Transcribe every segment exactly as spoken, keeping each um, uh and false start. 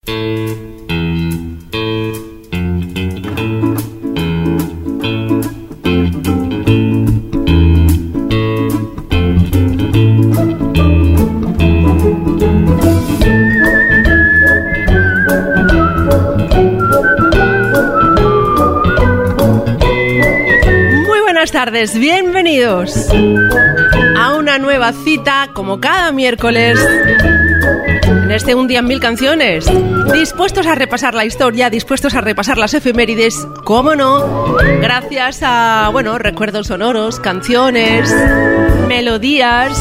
Buenas tardes, bienvenidos a una nueva cita, como cada miércoles, en este Un Día en Mil Canciones. Dispuestos a repasar la historia, dispuestos a repasar las efemérides, cómo no, gracias a, bueno, recuerdos sonoros, canciones, melodías.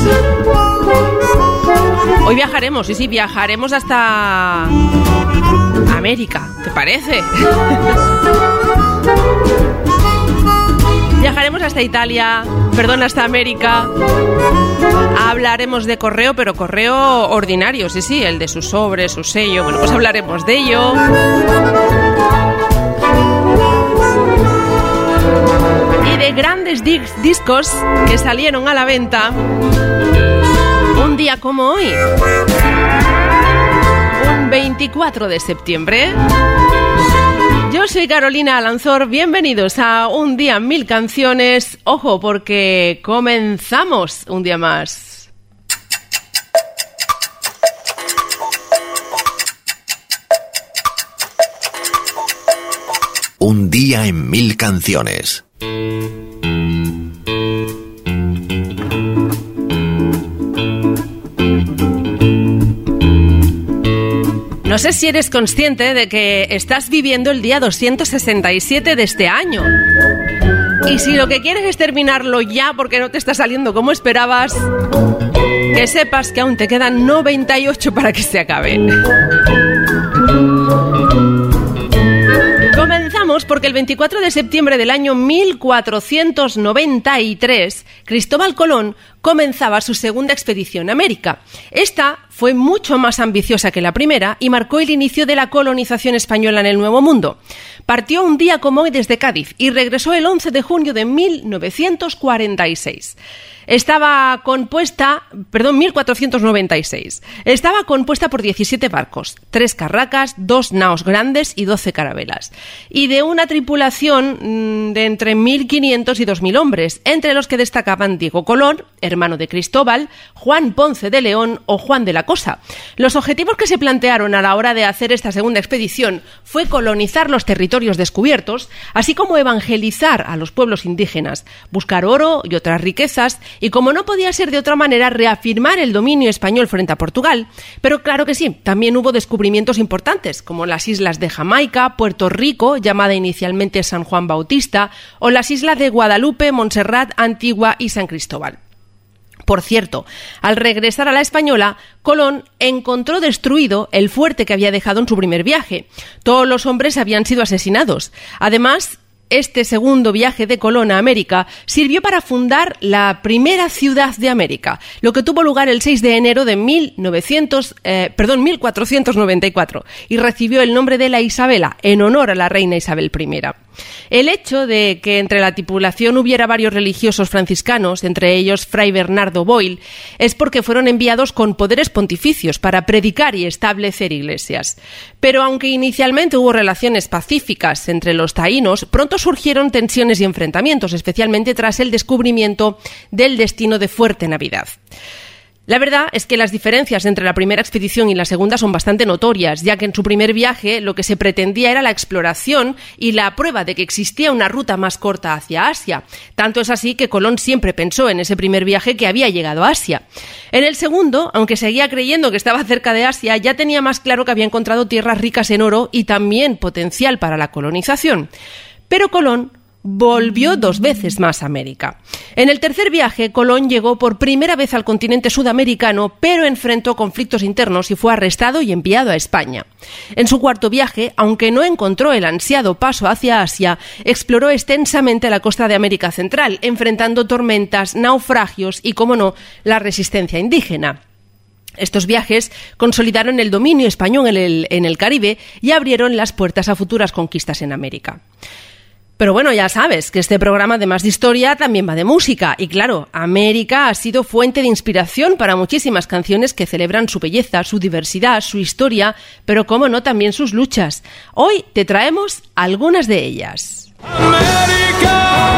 Hoy viajaremos, sí, sí, viajaremos hasta América, ¿te parece? Viajaremos hasta Italia, perdón, hasta América. Hablaremos de correo, pero correo ordinario, sí, sí, el de su sobre, su sello. Bueno, pues hablaremos de ello. Y de grandes dis- discos que salieron a la venta un día como hoy, un veinticuatro de septiembre. Yo soy Carolina Alanzor, bienvenidos a Un Día en Mil Canciones. Ojo, porque comenzamos un día más. Un Día en Mil Canciones. No sé si eres consciente de que estás viviendo el día doscientos sesenta y siete de este año. Y si lo que quieres es terminarlo ya porque no te está saliendo como esperabas, que sepas que aún te quedan noventa y ocho para que se acabe. Comenzamos porque el veinticuatro de septiembre del año mil cuatrocientos noventa y tres, Cristóbal Colón comenzaba su segunda expedición a América. Esta fue mucho más ambiciosa que la primera y marcó el inicio de la colonización española en el Nuevo Mundo. Partió un día como hoy desde Cádiz y regresó el once de junio de mil novecientos cuarenta y seis. Estaba compuesta, perdón, mil cuatrocientos noventa y seis. Estaba compuesta por diecisiete barcos, tres carracas, dos naos grandes y doce carabelas. Y de una tripulación de entre mil quinientos y dos mil hombres, entre los que destacaban Diego Colón, hermano de Cristóbal, Juan Ponce de León o Juan de la Cosa. Los objetivos que se plantearon a la hora de hacer esta segunda expedición fue colonizar los territorios descubiertos, así como evangelizar a los pueblos indígenas, buscar oro y otras riquezas, y como no podía ser de otra manera, reafirmar el dominio español frente a Portugal. Pero claro que sí, también hubo descubrimientos importantes, como las islas de Jamaica, Puerto Rico, llamada inicialmente San Juan Bautista, o las islas de Guadalupe, Montserrat, Antigua y San Cristóbal. Por cierto, al regresar a la Española, Colón encontró destruido el fuerte que había dejado en su primer viaje. Todos los hombres habían sido asesinados. Además, este segundo viaje de Colón a América sirvió para fundar la primera ciudad de América, lo que tuvo lugar el seis de enero de mil novecientos, eh, perdón, mil cuatrocientos noventa y cuatro y recibió el nombre de la Isabela, en honor a la reina Isabel primera. El hecho de que entre la tripulación hubiera varios religiosos franciscanos, entre ellos Fray Bernardo Boyle, es porque fueron enviados con poderes pontificios para predicar y establecer iglesias. Pero aunque inicialmente hubo relaciones pacíficas entre los taínos, pronto surgieron tensiones y enfrentamientos, especialmente tras el descubrimiento del destino de Fuerte Navidad. La verdad es que las diferencias entre la primera expedición y la segunda son bastante notorias, ya que en su primer viaje lo que se pretendía era la exploración y la prueba de que existía una ruta más corta hacia Asia. Tanto es así que Colón siempre pensó en ese primer viaje que había llegado a Asia. En el segundo, aunque seguía creyendo que estaba cerca de Asia, ya tenía más claro que había encontrado tierras ricas en oro y también potencial para la colonización. Pero Colón volvió dos veces más a América. En el tercer viaje, Colón llegó por primera vez al continente sudamericano, pero enfrentó conflictos internos y fue arrestado y enviado a España. En su cuarto viaje, aunque no encontró el ansiado paso hacia Asia, exploró extensamente la costa de América Central, enfrentando tormentas, naufragios y, como no, la resistencia indígena. Estos viajes consolidaron el dominio español en el, en el Caribe y abrieron las puertas a futuras conquistas en América. Pero bueno, ya sabes que este programa, además de historia, también va de música. Y claro, América ha sido fuente de inspiración para muchísimas canciones que celebran su belleza, su diversidad, su historia, pero cómo no, también sus luchas. Hoy te traemos algunas de ellas. América.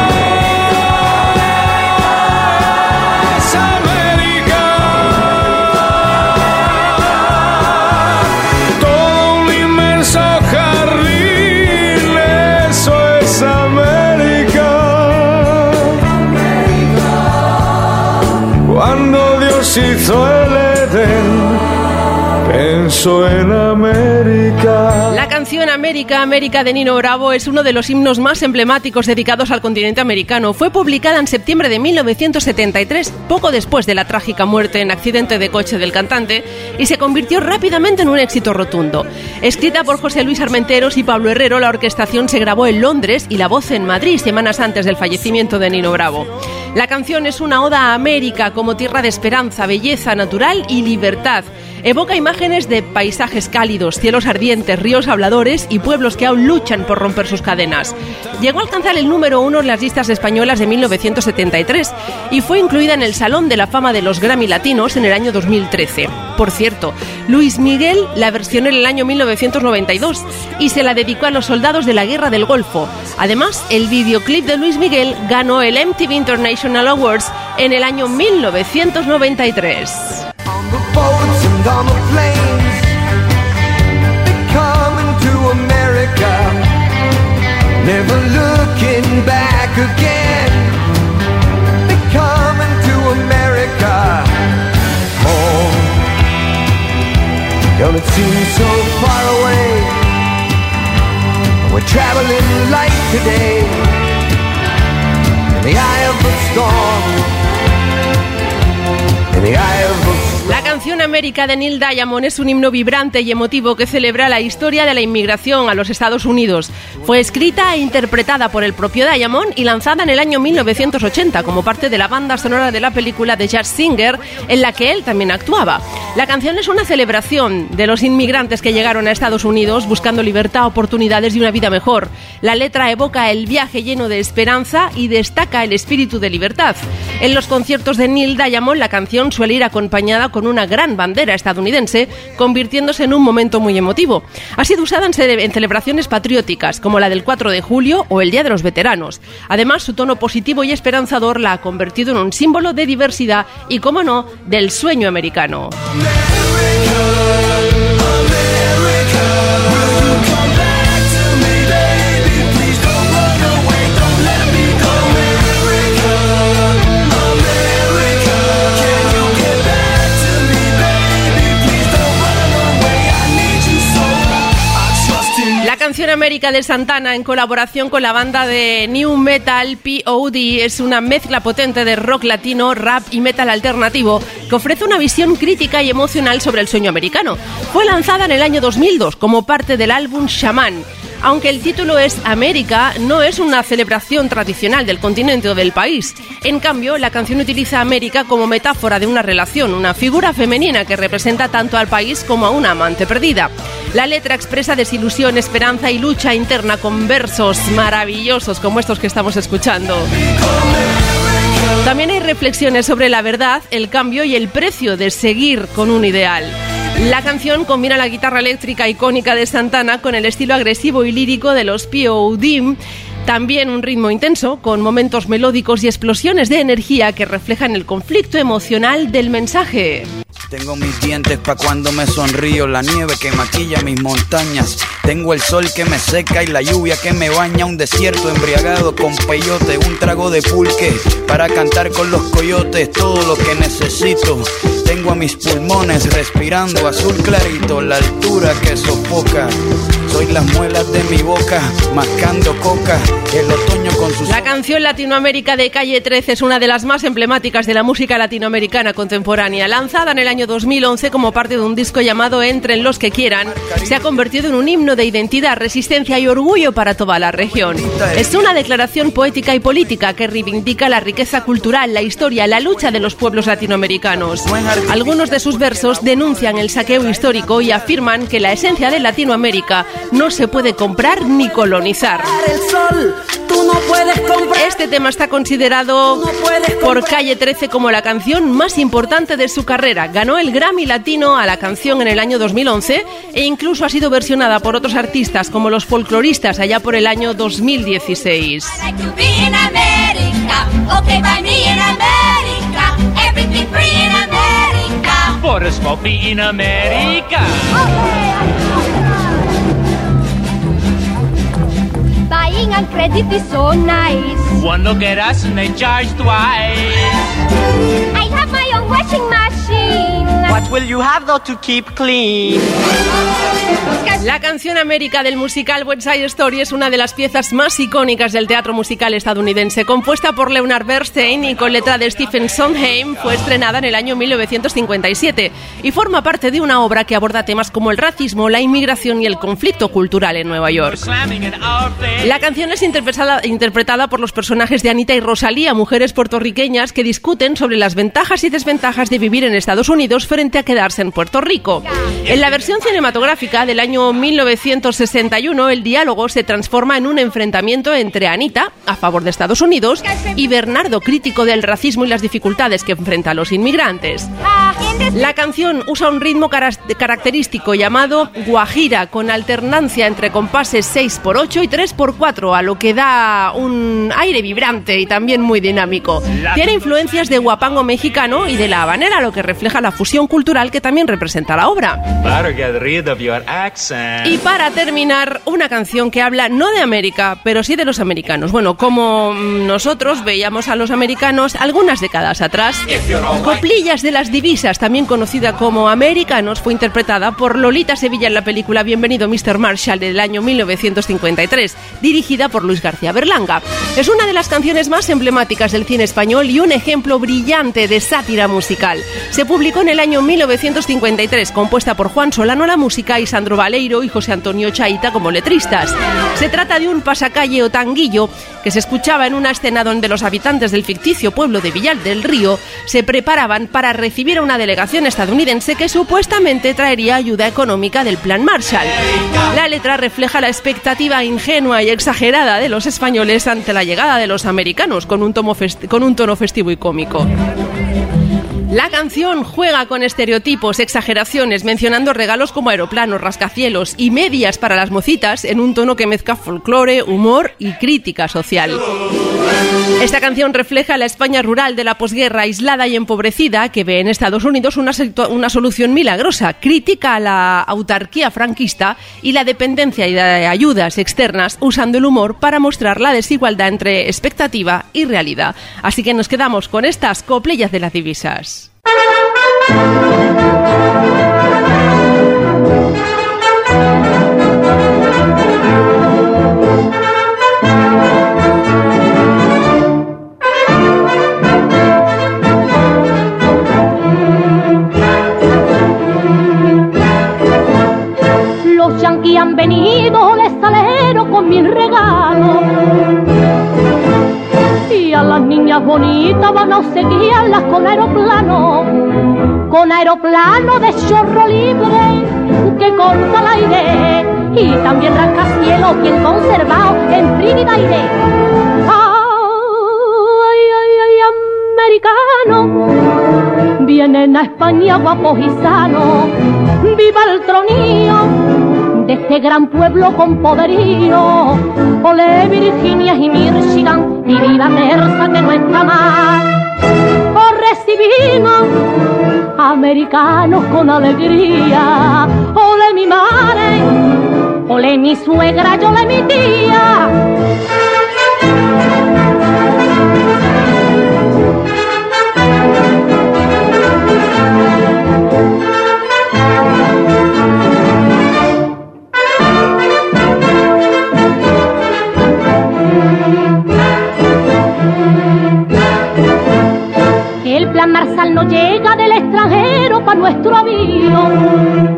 Cuando Dios hizo el Edén, pensó en América. La canción América, América de Nino Bravo es uno de los himnos más emblemáticos dedicados al continente americano. Fue publicada en septiembre de mil novecientos setenta y tres, poco después de la trágica muerte en accidente de coche del cantante, y se convirtió rápidamente en un éxito rotundo. Escrita por José Luis Armenteros y Pablo Herrero, la orquestación se grabó en Londres y la voz en Madrid, semanas antes del fallecimiento de Nino Bravo. La canción es una oda a América como tierra de esperanza, belleza natural y libertad. Evoca imágenes de paisajes cálidos, cielos ardientes, ríos habladores y pueblos que aún luchan por romper sus cadenas. Llegó a alcanzar el número uno en las listas españolas de mil novecientos setenta y tres y fue incluida en el Salón de la Fama de los Grammy Latinos en el año dos mil trece. Por cierto, Luis Miguel la versionó en el año mil novecientos noventa y dos y se la dedicó a los soldados de la Guerra del Golfo. Además, el videoclip de Luis Miguel ganó el M T V International Awards en el año mil novecientos noventa y tres. On the plains, they're coming to America, never looking back again. They're coming to America, oh, don't it seem so far away? We're traveling light today, in the eye of the storm, in the eye of the storm. La canción América de Neil Diamond es un himno vibrante y emotivo que celebra la historia de la inmigración a los Estados Unidos. Fue escrita e interpretada por el propio Diamond y lanzada en el año mil novecientos ochenta como parte de la banda sonora de la película The Jazz Singer, en la que él también actuaba. La canción es una celebración de los inmigrantes que llegaron a Estados Unidos buscando libertad, oportunidades y una vida mejor. La letra evoca el viaje lleno de esperanza y destaca el espíritu de libertad. En los conciertos de Neil Diamond, la canción suele ir acompañada con una gran bandera estadounidense, convirtiéndose en un momento muy emotivo. Ha sido usada en, ce- en celebraciones patrióticas, como la del cuatro de julio o el Día de los Veteranos. Además, su tono positivo y esperanzador la ha convertido en un símbolo de diversidad y, cómo no, del sueño americano. La canción América de Santana, en colaboración con la banda de New Metal P O D, es una mezcla potente de rock latino, rap y metal alternativo que ofrece una visión crítica y emocional sobre el sueño americano. Fue lanzada en el año dos mil dos como parte del álbum Shaman. Aunque el título es América, no es una celebración tradicional del continente o del país. En cambio, la canción utiliza a América como metáfora de una relación, una figura femenina que representa tanto al país como a una amante perdida. La letra expresa desilusión, esperanza y lucha interna con versos maravillosos como estos que estamos escuchando. También hay reflexiones sobre la verdad, el cambio y el precio de seguir con un ideal. La canción combina la guitarra eléctrica icónica de Santana con el estilo agresivo y lírico de los P O D, también un ritmo intenso, con momentos melódicos y explosiones de energía que reflejan el conflicto emocional del mensaje. Tengo mis dientes pa' cuando me sonrío, la nieve que maquilla mis montañas. Tengo el sol que me seca y la lluvia que me baña. Un desierto embriagado con peyote, un trago de pulque para cantar con los coyotes. Todo lo que necesito. Tengo a mis pulmones respirando azul clarito, la altura que sofoca. Soy las muelas de mi boca, mascando coca, el otoño con sus... La canción Latinoamérica de Calle trece es una de las más emblemáticas de la música latinoamericana contemporánea. Lanzada en el año dos mil once como parte de un disco llamado Entren los que quieran, se ha convertido en un himno de identidad, resistencia y orgullo para toda la región. Es una declaración poética y política que reivindica la riqueza cultural, la historia, la lucha de los pueblos latinoamericanos. Algunos de sus versos denuncian el saqueo histórico y afirman que la esencia de Latinoamérica no se puede comprar ni colonizar. El sol, tu puedes comprar. Este tema está considerado por Calle trece como la canción más importante de su carrera. Ganó el Grammy Latino a la canción en el año dos mil once e incluso ha sido versionada por otros artistas como los folcloristas allá por el año dos mil dieciséis. For a small fee in America. Buying on credit is so nice. One look at us and they charge twice. I have my own washing machine. What will you have though to keep clean? La canción América del musical West Side Story es una de las piezas más icónicas del teatro musical estadounidense. Compuesta por Leonard Bernstein y con letra de Stephen Sondheim, fue estrenada en el año mil novecientos cincuenta y siete y forma parte de una obra que aborda temas como el racismo, la inmigración y el conflicto cultural en Nueva York. La canción es interpretada, interpretada por los personajes de Anita y Rosalía, mujeres puertorriqueñas que discuten sobre las ventajas y desventajas de vivir en Estados Unidos frente a quedarse en Puerto Rico. En la versión cinematográfica del año mil novecientos sesenta y uno, el diálogo se transforma en un enfrentamiento entre Anita, a favor de Estados Unidos, y Bernardo, crítico del racismo y las dificultades que enfrenta a los inmigrantes. La canción usa un ritmo característico llamado guajira, con alternancia entre compases seis por ocho y tres por cuatro, a lo que da un aire vibrante y también muy dinámico. Tiene influencias de guapango mexicano y de la habanera, lo que refleja la fusión cultural que también representa la obra. Y para terminar, una canción que habla no de América, pero sí de los americanos. Bueno, como nosotros veíamos a los americanos algunas décadas atrás. Coplillas de las Divisas, también conocida como Americanos, fue interpretada por Lolita Sevilla en la película Bienvenido mister Marshall del año mil novecientos cincuenta y tres, dirigida por Luis García Berlanga. Es una de las canciones más emblemáticas del cine español y un ejemplo brillante de sátira musical. Se publicó en el año mil novecientos cincuenta y tres, compuesta por Juan Solano a la música y Sandro Baleiro y José Antonio Chaita como letristas. Se trata de un pasacalle o tanguillo que se escuchaba en una escena donde los habitantes del ficticio pueblo de Villar del Río se preparaban para recibir a una delegación estadounidense que supuestamente traería ayuda económica del Plan Marshall. La letra refleja la expectativa ingenua y exagerada de los españoles ante la llegada de los americanos, con un, tomo festi- con un tono festivo y cómico. La canción juega con estereotipos, exageraciones, mencionando regalos como aeroplanos, rascacielos y medias para las mocitas en un tono que mezcla folclore, humor y crítica social. Esta canción refleja la España rural de la posguerra, aislada y empobrecida, que ve en Estados Unidos una, una solución milagrosa. Critica a la autarquía franquista y la dependencia de ayudas externas, usando el humor para mostrar la desigualdad entre expectativa y realidad. Así que nos quedamos con estas coplillas de las divisas. Los yanquis han venido de Salero con mil regalos y a las niñas bonitas van a obsequiarlas con aeroplano, con aeroplano de chorro libre que corta el aire y también rascacielos bien conservado en Trinidad. Ay, ay, ay, americano, vienen a España guapos y sanos, viva el tronío de este gran pueblo con poderío. Olé Virginia y Michigan y viva Terza que no está mal. Os recibimos americanos con alegría. Olé mi madre, olé mi suegra, yo olé mi tía. El Plan Marshall no llega del extranjero pa' nuestro avión.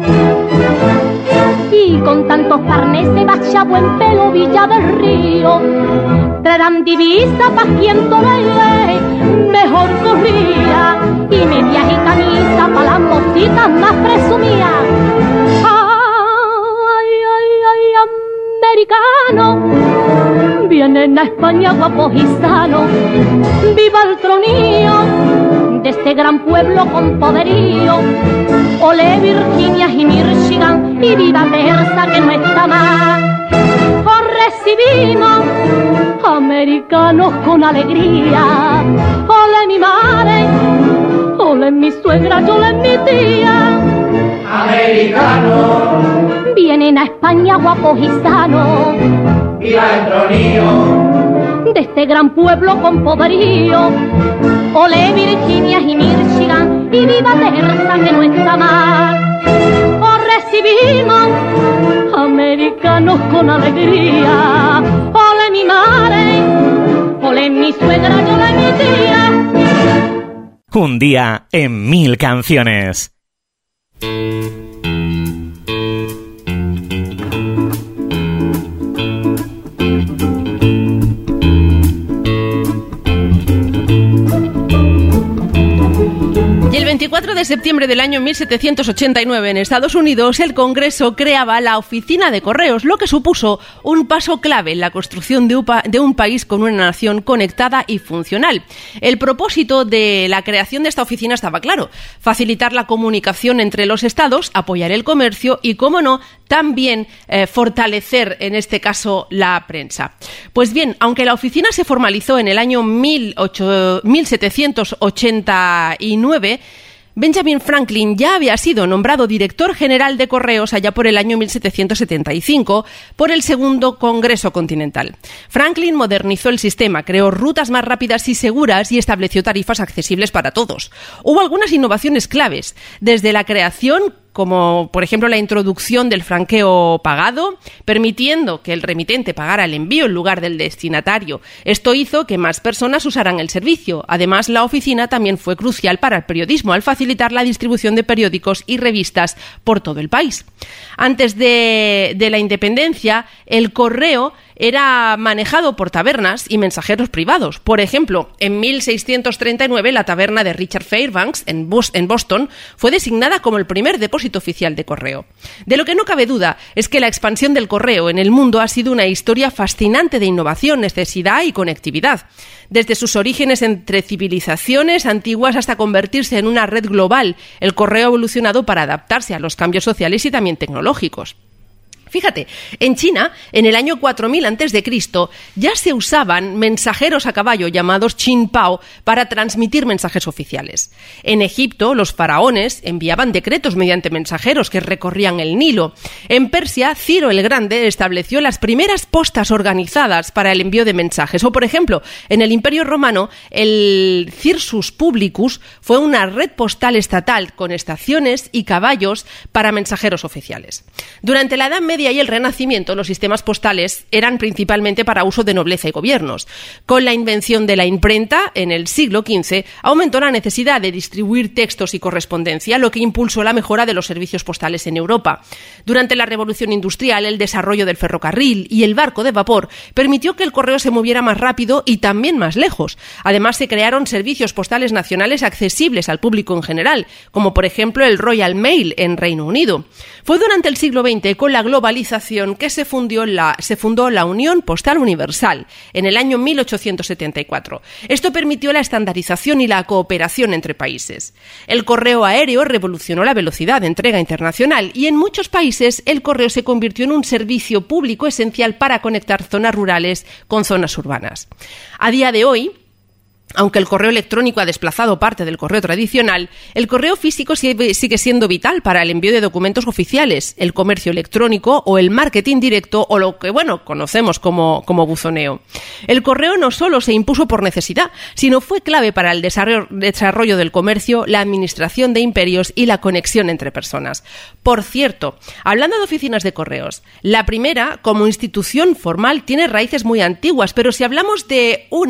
Y con tantos carnes se bacha buen pelo Villa del Río. Traerán divisa pa' quien tolere mejor corría. Y medias y camisa pa' las mocitas más presumidas. Ay, ay, ay, americano, vienen a España guapos y sanos. Viva el tronío de este gran pueblo con poderío. Ole Virginia y Michigan y viva Terza que no está mal. Os recibimos americanos con alegría. Ole mi madre, ole mi suegra, ole mi tía. Americanos, vienen a España guapos y sanos. viva el tronío de este gran pueblo con poderío. Ole Virginia y Michigan y viva Terza que no está mal. Os recibimos americanos con alegría. Ole mi madre, ole mi suegra, ole mi tía. Un día en mil canciones. Y el veinticuatro de septiembre del año mil setecientos ochenta y nueve en Estados Unidos, el Congreso creaba la Oficina de Correos, lo que supuso un paso clave en la construcción de un, pa- de un país con una nación conectada y funcional. El propósito de la creación de esta oficina estaba claro: facilitar la comunicación entre los estados, apoyar el comercio y, cómo no, también eh, fortalecer, en este caso, la prensa. Pues bien, aunque la oficina se formalizó en el año mil setecientos ochenta y nueve, Benjamin Franklin ya había sido nombrado director general de Correos allá por el año mil setecientos setenta y cinco por el Segundo Congreso Continental. Franklin modernizó el sistema, creó rutas más rápidas y seguras y estableció tarifas accesibles para todos. Hubo algunas innovaciones claves, desde la creación, como por ejemplo la introducción del franqueo pagado, permitiendo que el remitente pagara el envío en lugar del destinatario. Esto hizo que más personas usaran el servicio. Además, la oficina también fue crucial para el periodismo al facilitar la distribución de periódicos y revistas por todo el país. Antes de, de la independencia, el correo era manejado por tabernas y mensajeros privados. Por ejemplo, en mil seiscientos treinta y nueve, la taberna de Richard Fairbanks, en Boston, fue designada como el primer depósito oficial de correo. De lo que no cabe duda es que la expansión del correo en el mundo ha sido una historia fascinante de innovación, necesidad y conectividad. Desde sus orígenes entre civilizaciones antiguas hasta convertirse en una red global, el correo ha evolucionado para adaptarse a los cambios sociales y también tecnológicos. Fíjate, en China, en el año cuatro mil antes de Cristo, ya se usaban mensajeros a caballo llamados Qin-Pao para transmitir mensajes oficiales. En Egipto, los faraones enviaban decretos mediante mensajeros que recorrían el Nilo. En Persia, Ciro el Grande estableció las primeras postas organizadas para el envío de mensajes. O, por ejemplo, en el Imperio Romano, el Circus Publicus fue una red postal estatal con estaciones y caballos para mensajeros oficiales. Durante la Edad Media y el Renacimiento, los sistemas postales eran principalmente para uso de nobleza y gobiernos. Con la invención de la imprenta, en el siglo quince, aumentó la necesidad de distribuir textos y correspondencia, lo que impulsó la mejora de los servicios postales en Europa. Durante la Revolución Industrial, el desarrollo del ferrocarril y el barco de vapor permitió que el correo se moviera más rápido y también más lejos. Además, se crearon servicios postales nacionales accesibles al público en general, como por ejemplo el Royal Mail en Reino Unido. Fue durante el siglo veinte, con la globalización, que se, fundió la, se fundó la Unión Postal Universal en el año mil ochocientos setenta y cuatro. Esto permitió la estandarización y la cooperación entre países. El correo aéreo revolucionó la velocidad de entrega internacional y en muchos países el correo se convirtió en un servicio público esencial para conectar zonas rurales con zonas urbanas. A día de hoy, aunque el correo electrónico ha desplazado parte del correo tradicional, el correo físico sigue siendo vital para el envío de documentos oficiales, el comercio electrónico o el marketing directo o lo que, bueno, conocemos como, como buzoneo. El correo no solo se impuso por necesidad, sino fue clave para el desarrollo, desarrollo del comercio, la administración de imperios y la conexión entre personas. Por cierto, hablando de oficinas de correos, la primera, como institución formal, tiene raíces muy antiguas, pero si hablamos de una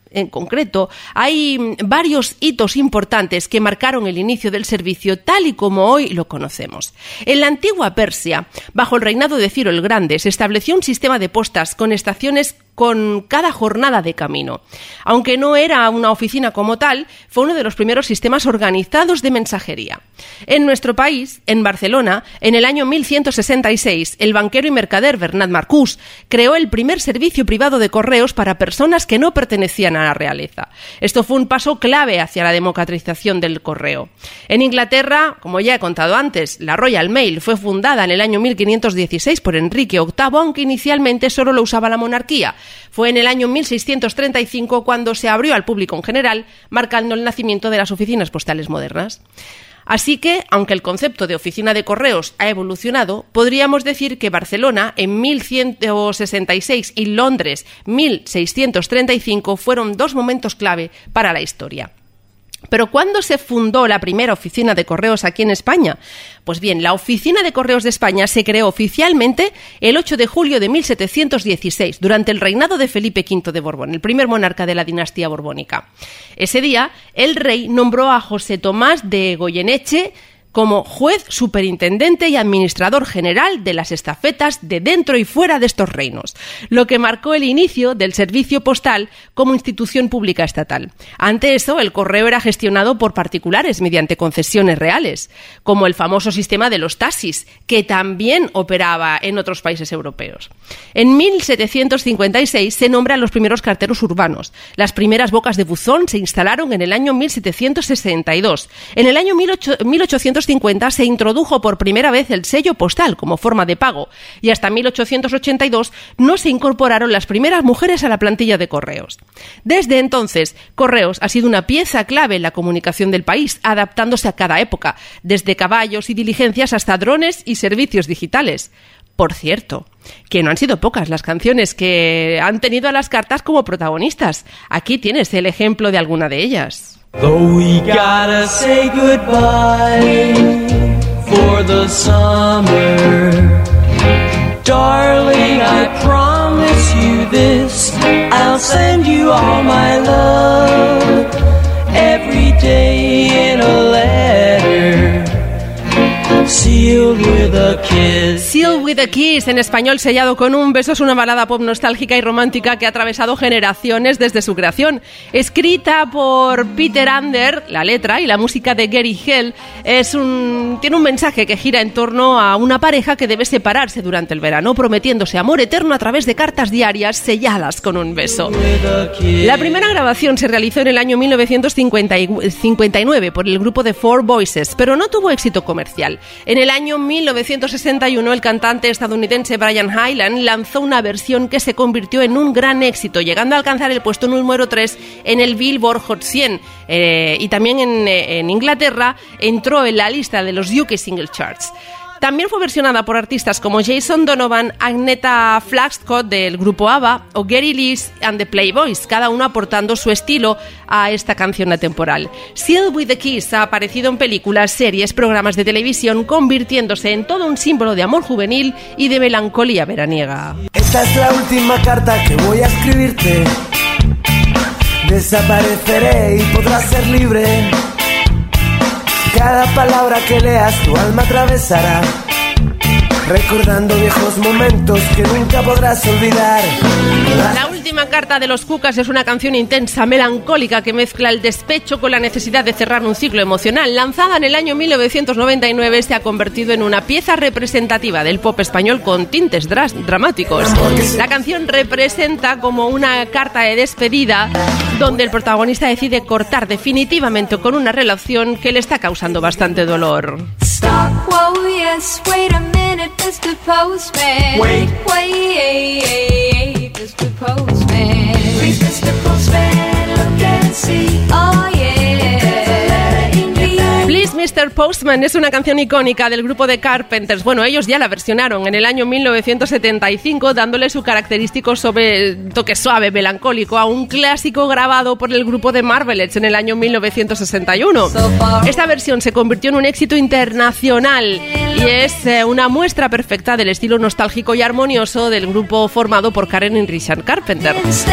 en concreto, hay varios hitos importantes que marcaron el inicio del servicio tal y como hoy lo conocemos. En la antigua Persia, bajo el reinado de Ciro el Grande, se estableció un sistema de postas con estaciones con cada jornada de camino. Aunque no era una oficina como tal, fue uno de los primeros sistemas organizados de mensajería. En nuestro país, en Barcelona, en el año mil ciento sesenta y seis, el banquero y mercader Bernat Marcús creó el primer servicio privado de correos para personas que no pertenecían a la realeza. Esto fue un paso clave hacia la democratización del correo. En Inglaterra, como ya he contado antes, la Royal Mail fue fundada en el año mil quinientos dieciséis por Enrique octavo, aunque inicialmente solo lo usaba la monarquía. Fue en el año mil seiscientos treinta y cinco cuando se abrió al público en general, marcando el nacimiento de las oficinas postales modernas. Así que, aunque el concepto de oficina de correos ha evolucionado, podríamos decir que Barcelona en mil ciento sesenta y seis y Londres mil seiscientos treinta y cinco fueron dos momentos clave para la historia. ¿Pero cuándo se fundó la primera oficina de correos aquí en España? Pues bien, la Oficina de Correos de España se creó oficialmente el ocho de julio de mil setecientos dieciséis, durante el reinado de Felipe quinto de Borbón, el primer monarca de la dinastía borbónica. Ese día, el rey nombró a José Tomás de Goyeneche como juez, superintendente y administrador general de las estafetas de dentro y fuera de estos reinos, lo que marcó el inicio del servicio postal como institución pública estatal. Ante eso, el correo era gestionado por particulares mediante concesiones reales, como el famoso sistema de los taxis, que también operaba en otros países europeos. En mil setecientos cincuenta y seis se nombran los primeros carteros urbanos. Las primeras bocas de buzón se instalaron en el año mil setecientos sesenta y dos. En el año mil ochocientos cincuenta se introdujo por primera vez el sello postal como forma de pago y hasta mil ochocientos ochenta y dos no se incorporaron las primeras mujeres a la plantilla de correos. Desde entonces, Correos ha sido una pieza clave en la comunicación del país, adaptándose a cada época, desde caballos y diligencias hasta drones y servicios digitales. Por cierto, que no han sido pocas las canciones que han tenido a las cartas como protagonistas. Aquí tienes el ejemplo de alguna de ellas. Though we gotta say goodbye for the summer, darling, I promise you this, I'll send you all my love every day in a letter, sealed with a kiss. Sealed with a Kiss, en español sellado con un beso, es una balada pop nostálgica y romántica que ha atravesado generaciones desde su creación. Escrita por Peter Under, la letra y la música de Gary Hell, es un, tiene un mensaje que gira en torno a una pareja que debe separarse durante el verano, prometiéndose amor eterno a través de cartas diarias selladas con un beso. La primera grabación se realizó en el año mil novecientos cincuenta y nueve por el grupo The Four Voices, pero no tuvo éxito comercial. En el año mil novecientos sesenta y uno, el cantante estadounidense Brian Hyland lanzó una versión que se convirtió en un gran éxito, llegando a alcanzar el puesto número tres en el Billboard Hot cien, eh, y también en, en Inglaterra entró en la lista de los U K Single Charts. También fue versionada por artistas como Jason Donovan, Agneta Flaxcott del grupo ABBA o Gary Lee and the Playboys, cada uno aportando su estilo a esta canción atemporal. Sealed with a Kiss ha aparecido en películas, series, programas de televisión, convirtiéndose en todo un símbolo de amor juvenil y de melancolía veraniega. Esta es la última carta que voy a escribirte. Desapareceré y podrás ser libre. Cada palabra que leas tu alma atravesará, recordando viejos momentos que nunca podrás olvidar. La última carta de los Cucas es una canción intensa, melancólica, que mezcla el despecho con la necesidad de cerrar un ciclo emocional. Lanzada en el año mil novecientos noventa y nueve, se ha convertido en una pieza representativa del pop español con tintes dras- dramáticos. La canción representa como una carta de despedida donde el protagonista decide cortar definitivamente con una relación que le está causando bastante dolor. Stop, whoa, yes, wait a minute, mister Postman. Wait, wait, mister Postman. Please, mister Postman, look and see. Oh, yeah. Please, mister mister Postman es una canción icónica del grupo The Carpenters. Bueno, ellos ya la versionaron en el año mil novecientos setenta y cinco, dándole su característico sobre, toque suave, melancólico, a un clásico grabado por el grupo de Marvelettes en el año mil novecientos sesenta y uno. Esta versión se convirtió en un éxito internacional y es eh, una muestra perfecta del estilo nostálgico y armonioso del grupo formado por Karen y Richard Carpenter.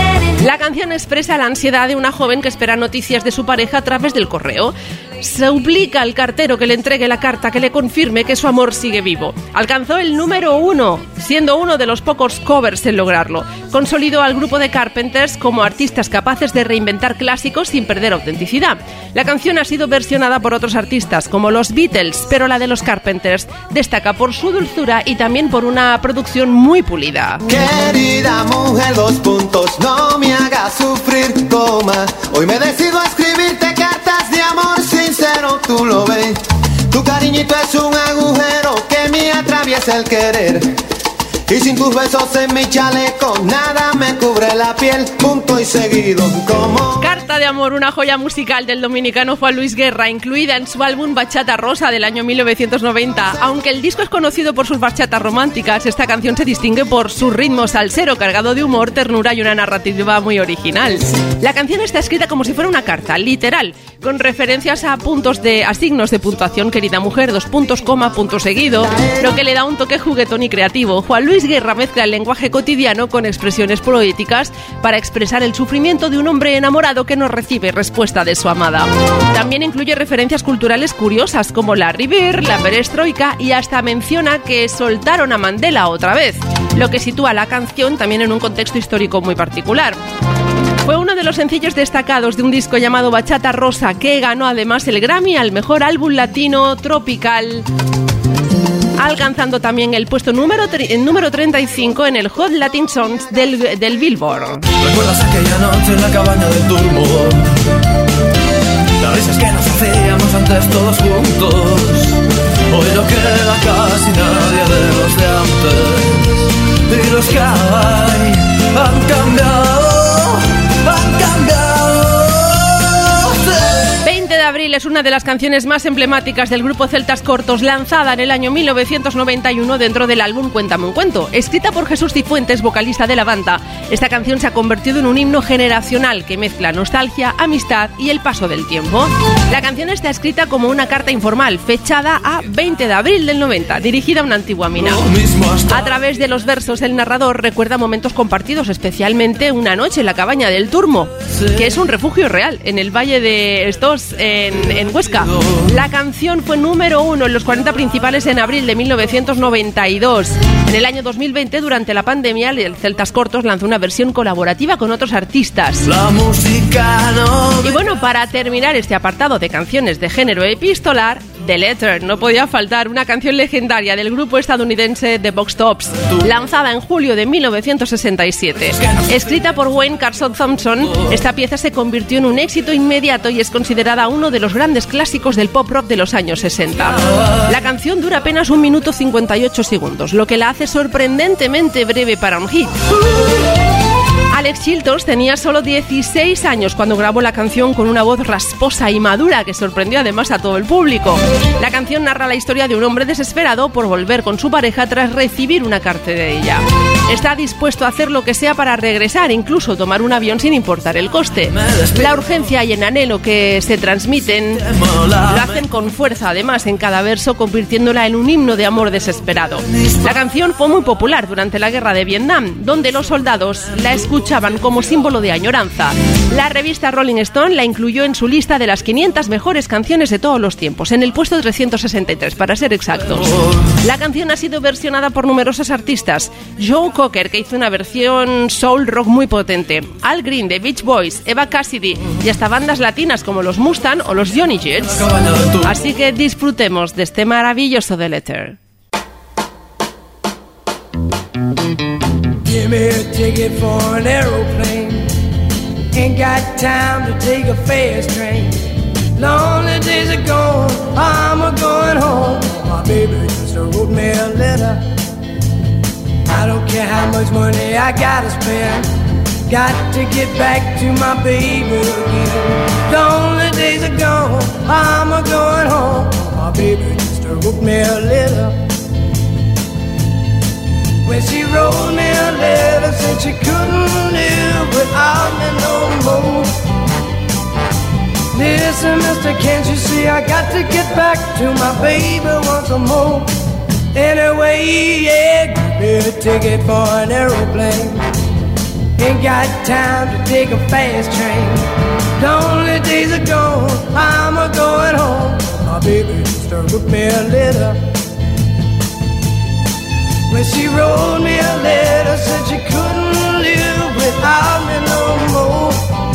La canción expresa la ansiedad de una joven que espera noticias de su pareja a través del correo. Suplica al cartero que le entregue la carta que le confirme que su amor sigue vivo. Alcanzó el número uno, siendo uno de los pocos covers en lograrlo. Consolidó al grupo de Carpenters como artistas capaces de reinventar clásicos sin perder autenticidad. La canción ha sido versionada por otros artistas como los Beatles, pero la de los Carpenters destaca por su dulzura y también por una producción muy pulida. Querida mujer, dos puntos, no me hagas sufrir, coma. Hoy me decido a escribirte cartas de amor sincero, tú lo ves. Tu cariñito es un agujero que me atraviesa el querer. Y sin tus besos en mi chaleco nada me cubre la piel, punto y seguido como... Carta de amor, una joya musical del dominicano Juan Luis Guerra, incluida en su álbum Bachata Rosa del año mil novecientos noventa. Aunque el disco es conocido por sus bachatas románticas, esta canción se distingue por su ritmo salsero cargado de humor, ternura y una narrativa muy original. La canción está escrita como si fuera una carta, literal, con referencias a puntos de a signos de puntuación, querida mujer, dos puntos, coma, punto seguido, lo que le da un toque juguetón y creativo. Juan Luis Guerra mezcla el lenguaje cotidiano con expresiones poéticas para expresar el sufrimiento de un hombre enamorado que no recibe respuesta de su amada. También incluye referencias culturales curiosas como la Rivir, la perestroika y hasta menciona que soltaron a Mandela otra vez, lo que sitúa la canción también en un contexto histórico muy particular. Fue uno de los sencillos destacados de un disco llamado Bachata Rosa, que ganó además el Grammy al mejor álbum latino tropical, alcanzando también el puesto número, tre- número treinta y cinco en el Hot Latin Songs del, del Billboard. ¿Recuerdas aquella noche en la cabaña del turbo? Las risas que nos hacíamos antes todos juntos. Hoy no queda casi nadie de los de antes. Y los que hay han cambiado, han cambiado. veinte de abril es una de las canciones más emblemáticas del grupo Celtas Cortos, lanzada en el año mil novecientos noventa y uno dentro del álbum Cuéntame un cuento. Escrita por Jesús Cifuentes, vocalista de la banda, esta canción se ha convertido en un himno generacional que mezcla nostalgia, amistad y el paso del tiempo. La canción está escrita como una carta informal, fechada a veinte de abril del noventa, dirigida a una antigua mina. A través de los versos, el narrador recuerda momentos compartidos, especialmente una noche en la cabaña del Turmo, que es un refugio real en el Valle de Estos, en, en Huesca. La canción fue número uno en los cuarenta principales en abril de mil novecientos noventa y dos. En el año dos mil veinte, durante la pandemia, el Celtas Cortos lanzó una versión colaborativa con otros artistas. La música no... Y bueno, para terminar este apartado de canciones de género epistolar, The Letter, no podía faltar una canción legendaria del grupo estadounidense The Box Tops, lanzada en julio de mil novecientos sesenta y siete. Escrita por Wayne Carson Thompson, esta pieza se convirtió en un éxito inmediato y es considerada uno de los grandes clásicos del pop rock de los años sesenta. La canción dura apenas un minuto cincuenta y ocho segundos, lo que la hace sorprendentemente breve para un hit. Alex Chilton tenía solo dieciséis años cuando grabó la canción con una voz rasposa y madura que sorprendió además a todo el público. La canción narra la historia de un hombre desesperado por volver con su pareja tras recibir una carta de ella. Está dispuesto a hacer lo que sea para regresar, incluso tomar un avión sin importar el coste. La urgencia y el anhelo que se transmiten lo hacen con fuerza, además, en cada verso, convirtiéndola en un himno de amor desesperado. La canción fue muy popular durante la guerra de Vietnam, donde los soldados la escuchaban como símbolo de añoranza. La revista Rolling Stone la incluyó en su lista de las quinientas mejores canciones de todos los tiempos, en el puesto trescientos sesenta y tres para ser exactos. La canción ha sido versionada por numerosos artistas. Joe Cocker, que hizo una versión soul rock muy potente, Al Green de Beach Boys, Eva Cassidy y hasta bandas latinas como los Mustang o los Johnny Jets. Así que disfrutemos de este maravilloso The Letter. Give me a ticket for an aeroplane. Ain't got time to take a fast train. Lonely days are gone, I'm a going home. My baby just wrote me a letter. I don't care how much money I gotta spend. Got to get back to my baby again. Lonely days are gone, I'm a going home. My baby just wrote me a letter. When she wrote me a letter, said she couldn't live without me no more. Listen, mister, can't you see I got to get back to my baby once more. Anyway, yeah, give me a ticket for an aeroplane. Ain't got time to take a fast train. The only days are gone, I'm a going home. My baby just wrote me a letter. When she wrote me a letter, said she couldn't live without me no more.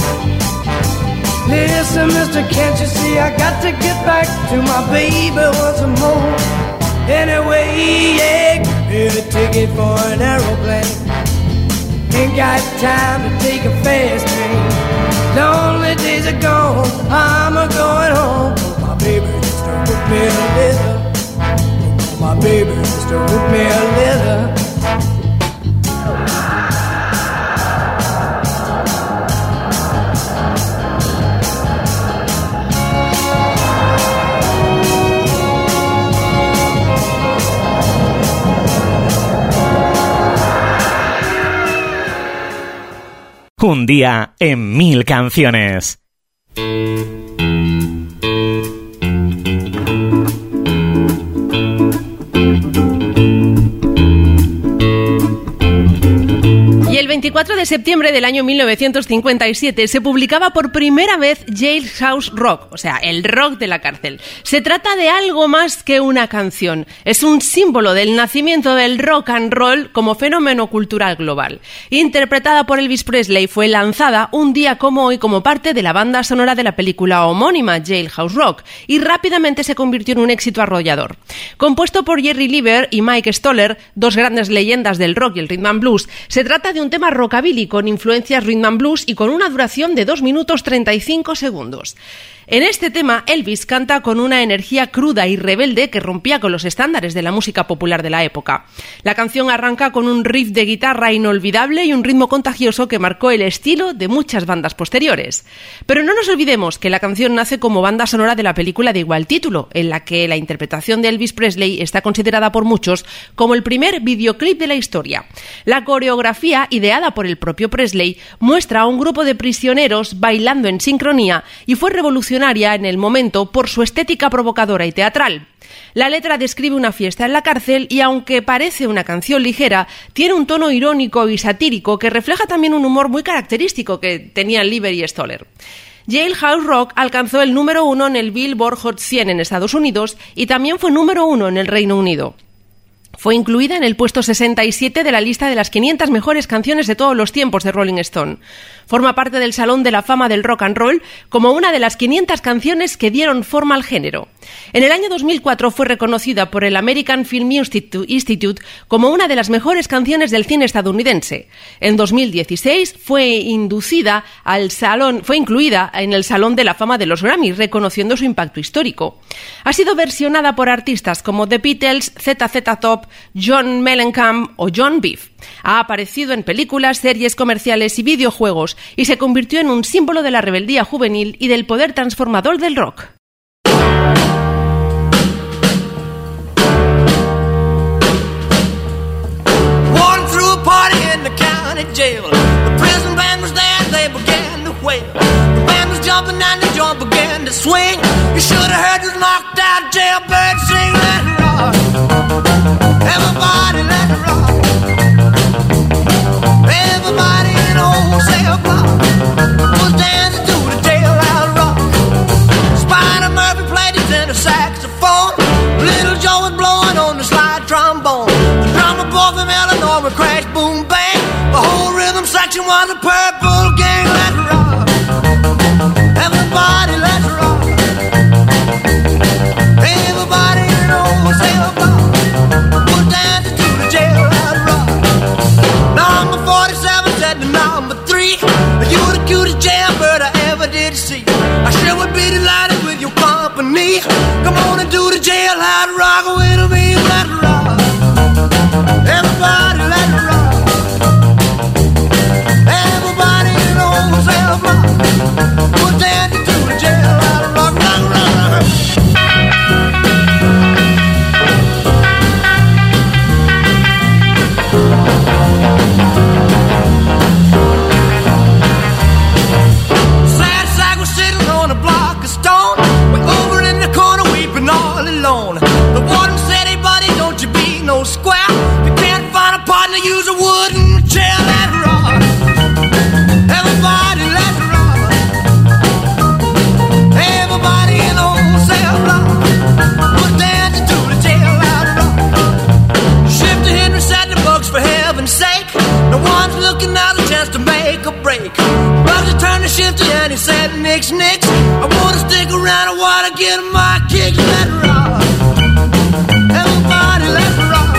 Listen, mister, can't you see I got to get back to my baby once more. Anyway, yeah, give me a ticket for an aeroplane. Ain't got time to take a fast train. The only days are gone, I'm a going home. My baby just wrote me a letter. My baby just wrote me a letter. Un día en mil canciones. El veinticuatro de septiembre del año mil novecientos cincuenta y siete se publicaba por primera vez Jailhouse Rock, o sea, el rock de la cárcel. Se trata de algo más que una canción. Es un símbolo del nacimiento del rock and roll como fenómeno cultural global. Interpretada por Elvis Presley, fue lanzada un día como hoy como parte de la banda sonora de la película homónima Jailhouse Rock y rápidamente se convirtió en un éxito arrollador. Compuesto por Jerry Leiber y Mike Stoller, dos grandes leyendas del rock y el rhythm and blues, se trata de un tema rockabilly con influencias rhythm and blues y con una duración de dos minutos treinta y cinco segundos. En este tema, Elvis canta con una energía cruda y rebelde que rompía con los estándares de la música popular de la época. La canción arranca con un riff de guitarra inolvidable y un ritmo contagioso que marcó el estilo de muchas bandas posteriores. Pero no nos olvidemos que la canción nace como banda sonora de la película de igual título, en la que la interpretación de Elvis Presley está considerada por muchos como el primer videoclip de la historia. La coreografía, ideada por el propio Presley, muestra a un grupo de prisioneros bailando en sincronía y fue revolucionaria en el momento por su estética provocadora y teatral. La letra describe una fiesta en la cárcel y, aunque parece una canción ligera, tiene un tono irónico y satírico que refleja también un humor muy característico que tenían Leiber y Stoller. Jailhouse Rock alcanzó el número uno en el Billboard Hot cien en Estados Unidos y también fue número uno en el Reino Unido. Fue incluida en el puesto sesenta y siete de la lista de las quinientas mejores canciones de todos los tiempos de Rolling Stone. Forma parte del Salón de la Fama del Rock and Roll como una de las quinientas canciones que dieron forma al género. En el año dos mil cuatro fue reconocida por el American Film Institute como una de las mejores canciones del cine estadounidense. En dos mil dieciséis fue inducida al salón, fue incluida en el Salón de la Fama de los Grammy, reconociendo su impacto histórico. Ha sido versionada por artistas como The Beatles, Z Z Top, John Mellencamp o John Beef. Ha aparecido en películas, series comerciales y videojuegos y se convirtió en un símbolo de la rebeldía juvenil y del poder transformador del rock. Walking through a party in the county jail. The prison band was there, they began to wail. The band was jumping and the joint began to swing. You should have heard this knocked out jailbird sing, let it rock. Everybody let it rock. Everybody in old cell block was dancing to the jailhouse rock. Spider Murphy played his tenor saxophone. Little Joe was blowing on the slide trombone. The drummer boy from Illinois would crash, boom, bang. The whole rhythm section was a Purple Gang. Let it rock. Everybody let it rock. Everybody in old cell block was dancing to the jailhouse rock. Number forty-seven said to number three, you're the cutest jailbird I ever did see. I sure would be delighted with your company. Come on and do the jailhouse rock with me. Let it rock. Everybody let it rock. Everybody knows that. One's looking at a chance to make a break. Roger turned the shifty and he said, Nix, Nix, I wanna stick around, I wanna get my kicks. Let it rock. Everybody let it rock.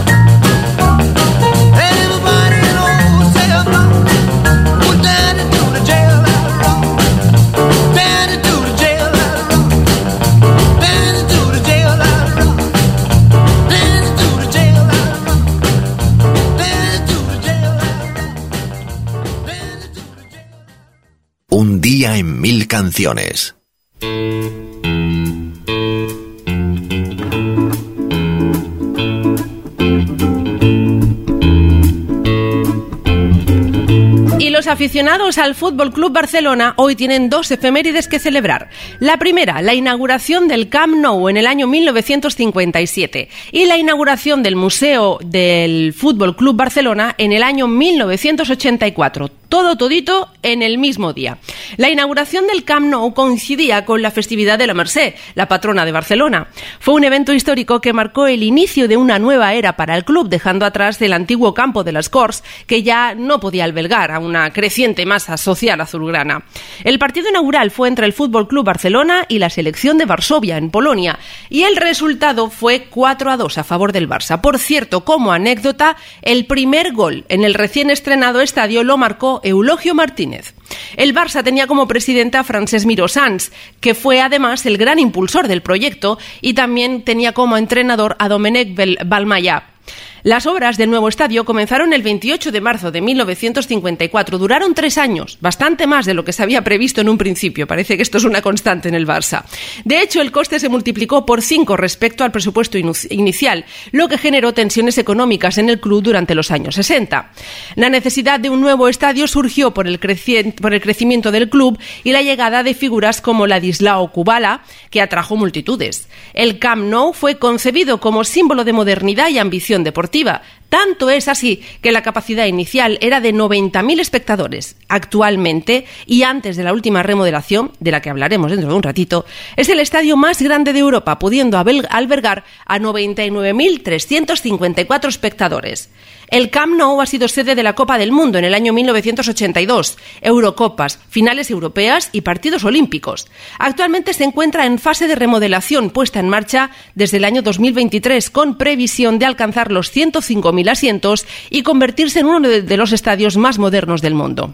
Everybody in old cell block. We're down into the jail, let it rock. Down into the jail, let it rock. Down into the jail, let it rock. Down into the jail, let it rock. Down into the jail, let it rock. Down into the jail. Un día en mil canciones. Y los aficionados al Fútbol Club Barcelona hoy tienen dos efemérides que celebrar. La primera, la inauguración del Camp Nou en el año mil novecientos cincuenta y siete y la inauguración del Museo del Fútbol Club Barcelona en el año mil novecientos ochenta y cuatro. Todo todito en el mismo día. La inauguración del Camp Nou coincidía con la festividad de la Mercè, la patrona de Barcelona. Fue un evento histórico que marcó el inicio de una nueva era para el club, dejando atrás el antiguo campo de las Corts, que ya no podía albergar a una creciente masa social azulgrana. El partido inaugural fue entre el Fútbol Club Barcelona y la selección de Varsovia, en Polonia, y el resultado fue cuatro a dos a favor del Barça. Por cierto, como anécdota, el primer gol en el recién estrenado estadio lo marcó Eulogio Martínez. El Barça tenía como presidente a Francesc Miró Sans, que fue además el gran impulsor del proyecto, y también tenía como entrenador a Domènec Balmaya. Las obras del nuevo estadio comenzaron el veintiocho de marzo de mil novecientos cincuenta y cuatro. Duraron tres años, bastante más de lo que se había previsto en un principio. Parece que esto es una constante en el Barça. De hecho, el coste se multiplicó por cinco respecto al presupuesto inicial, lo que generó tensiones económicas en el club durante los años sesenta. La necesidad de un nuevo estadio surgió por el, creci- por el crecimiento del club y la llegada de figuras como Ladislao Kubala, que atrajo multitudes. El Camp Nou fue concebido como símbolo de modernidad y ambición deportiva. Tanto es así que la capacidad inicial era de noventa mil espectadores. Actualmente, y antes de la última remodelación, de la que hablaremos dentro de un ratito, es el estadio más grande de Europa, pudiendo albergar a noventa y nueve mil trescientos cincuenta y cuatro espectadores. El Camp Nou ha sido sede de la Copa del Mundo en el año mil novecientos ochenta y dos, Eurocopas, finales europeas y partidos olímpicos. Actualmente se encuentra en fase de remodelación puesta en marcha desde el año dos mil veintitrés, con previsión de alcanzar los ciento cinco mil asientos y convertirse en uno de los estadios más modernos del mundo.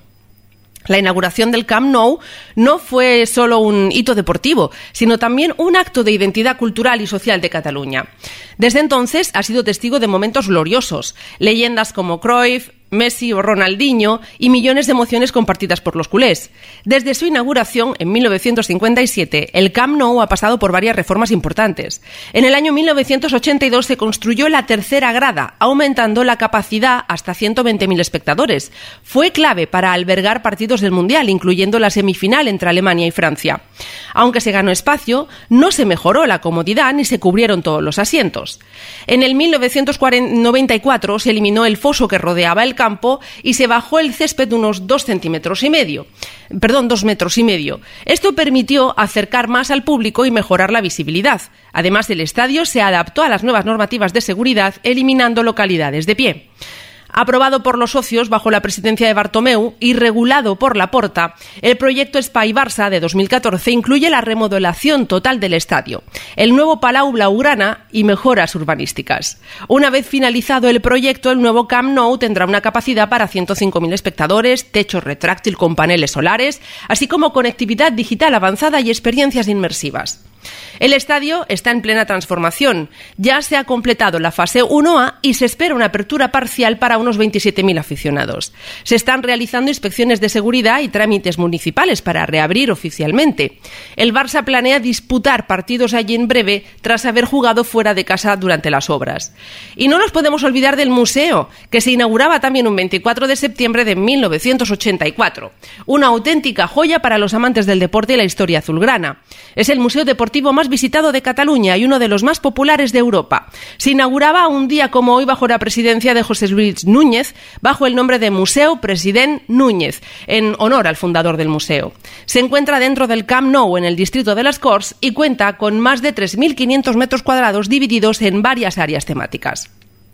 La inauguración del Camp Nou no fue solo un hito deportivo, sino también un acto de identidad cultural y social de Cataluña. Desde entonces ha sido testigo de momentos gloriosos, leyendas como Cruyff, Messi o Ronaldinho y millones de emociones compartidas por los culés. Desde su inauguración en mil novecientos cincuenta y siete, el Camp Nou ha pasado por varias reformas importantes. En el año mil novecientos ochenta y dos se construyó la tercera grada, aumentando la capacidad hasta ciento veinte mil espectadores. Fue clave para albergar partidos del Mundial, incluyendo la semifinal entre Alemania y Francia. Aunque se ganó espacio, no se mejoró la comodidad ni se cubrieron todos los asientos. En el mil novecientos noventa y cuatro se eliminó el foso que rodeaba el campo y se bajó el césped unos dos centímetros y medio, perdón, dos metros y medio. Esto permitió acercar más al público y mejorar la visibilidad. Además, el estadio se adaptó a las nuevas normativas de seguridad, eliminando localidades de pie. Aprobado por los socios bajo la presidencia de Bartomeu y regulado por Laporta, el proyecto Espai Barça de dos mil catorce incluye la remodelación total del estadio, el nuevo Palau Blaugrana y mejoras urbanísticas. Una vez finalizado el proyecto, el nuevo Camp Nou tendrá una capacidad para ciento cinco mil espectadores, techo retráctil con paneles solares, así como conectividad digital avanzada y experiencias inmersivas. El estadio está en plena transformación. Ya se ha completado la fase uno A y se espera una apertura parcial para unos veintisiete mil aficionados. Se están realizando inspecciones de seguridad y trámites municipales para reabrir oficialmente. El Barça planea disputar partidos allí en breve tras haber jugado fuera de casa durante las obras. Y no nos podemos olvidar del museo, que se inauguraba también un veinticuatro de septiembre de mil novecientos ochenta y cuatro. Una auténtica joya para los amantes del deporte y la historia azulgrana. Es el museo deportivo más visitado de Cataluña y uno de los más populares de Europa. Se inauguraba un día como hoy bajo la presidencia de José Luis Núñez, bajo el nombre de Museu President Núñez, en honor al fundador del museo. Se encuentra dentro del Camp Nou en el distrito de las Corts y cuenta con más de tres mil quinientos metros cuadrados divididos en varias áreas temáticas.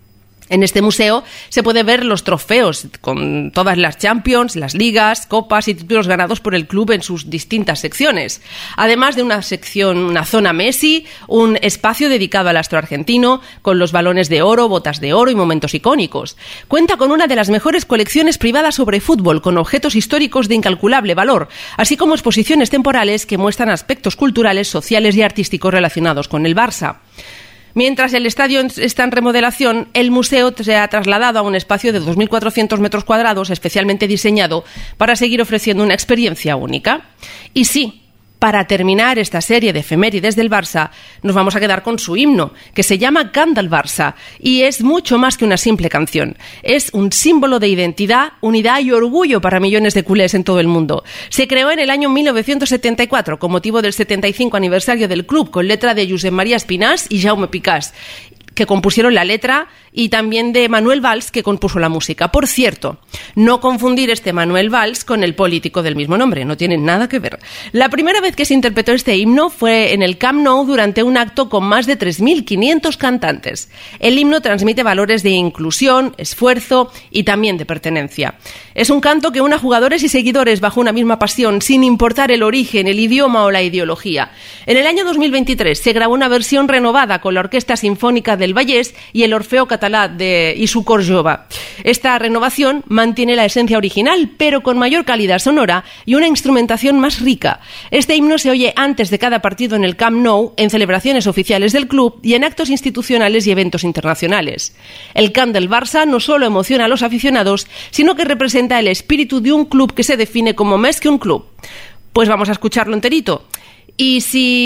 En este museo se puede ver los trofeos con todas las Champions, las ligas, copas y títulos ganados por el club en sus distintas secciones. Además de una sección, una zona Messi, un espacio dedicado al astro argentino, con los balones de oro, botas de oro y momentos icónicos. Cuenta con una de las mejores colecciones privadas sobre fútbol, con objetos históricos de incalculable valor, así como exposiciones temporales que muestran aspectos culturales, sociales y artísticos relacionados con el Barça. Mientras el estadio está en remodelación, el museo se ha trasladado a un espacio de dos mil cuatrocientos metros cuadrados especialmente diseñado para seguir ofreciendo una experiencia única. Y sí, para terminar esta serie de efemérides del Barça, nos vamos a quedar con su himno, que se llama Cant del Barça, y es mucho más que una simple canción. Es un símbolo de identidad, unidad y orgullo para millones de culés en todo el mundo. Se creó en el año mil novecientos setenta y cuatro con motivo del setenta y cinco aniversario del club, con letra de Josep María Espinàs y Jaume Picàs, que compusieron la letra, y también de Manuel Valls, que compuso la música. Por cierto, no confundir este Manuel Valls con el político del mismo nombre, no tienen nada que ver. La primera vez que se interpretó este himno fue en el Camp Nou durante un acto con más de tres mil quinientos cantantes. El himno transmite valores de inclusión, esfuerzo y también de pertenencia. Es un canto que une a jugadores y seguidores bajo una misma pasión, sin importar el origen, el idioma o la ideología. En el año dos mil veintitrés se grabó una versión renovada con la Orquesta Sinfónica del Vallès y el Orfeo Català de i su cor jove. Esta renovación mantiene la esencia original, pero con mayor calidad sonora y una instrumentación más rica. Este himno se oye antes de cada partido en el Camp Nou, en celebraciones oficiales del club y en actos institucionales y eventos internacionales. El Cant del Barça no solo emociona a los aficionados, sino que representa el espíritu de un club que se define como más que un club. Pues vamos a escucharlo enterito. Y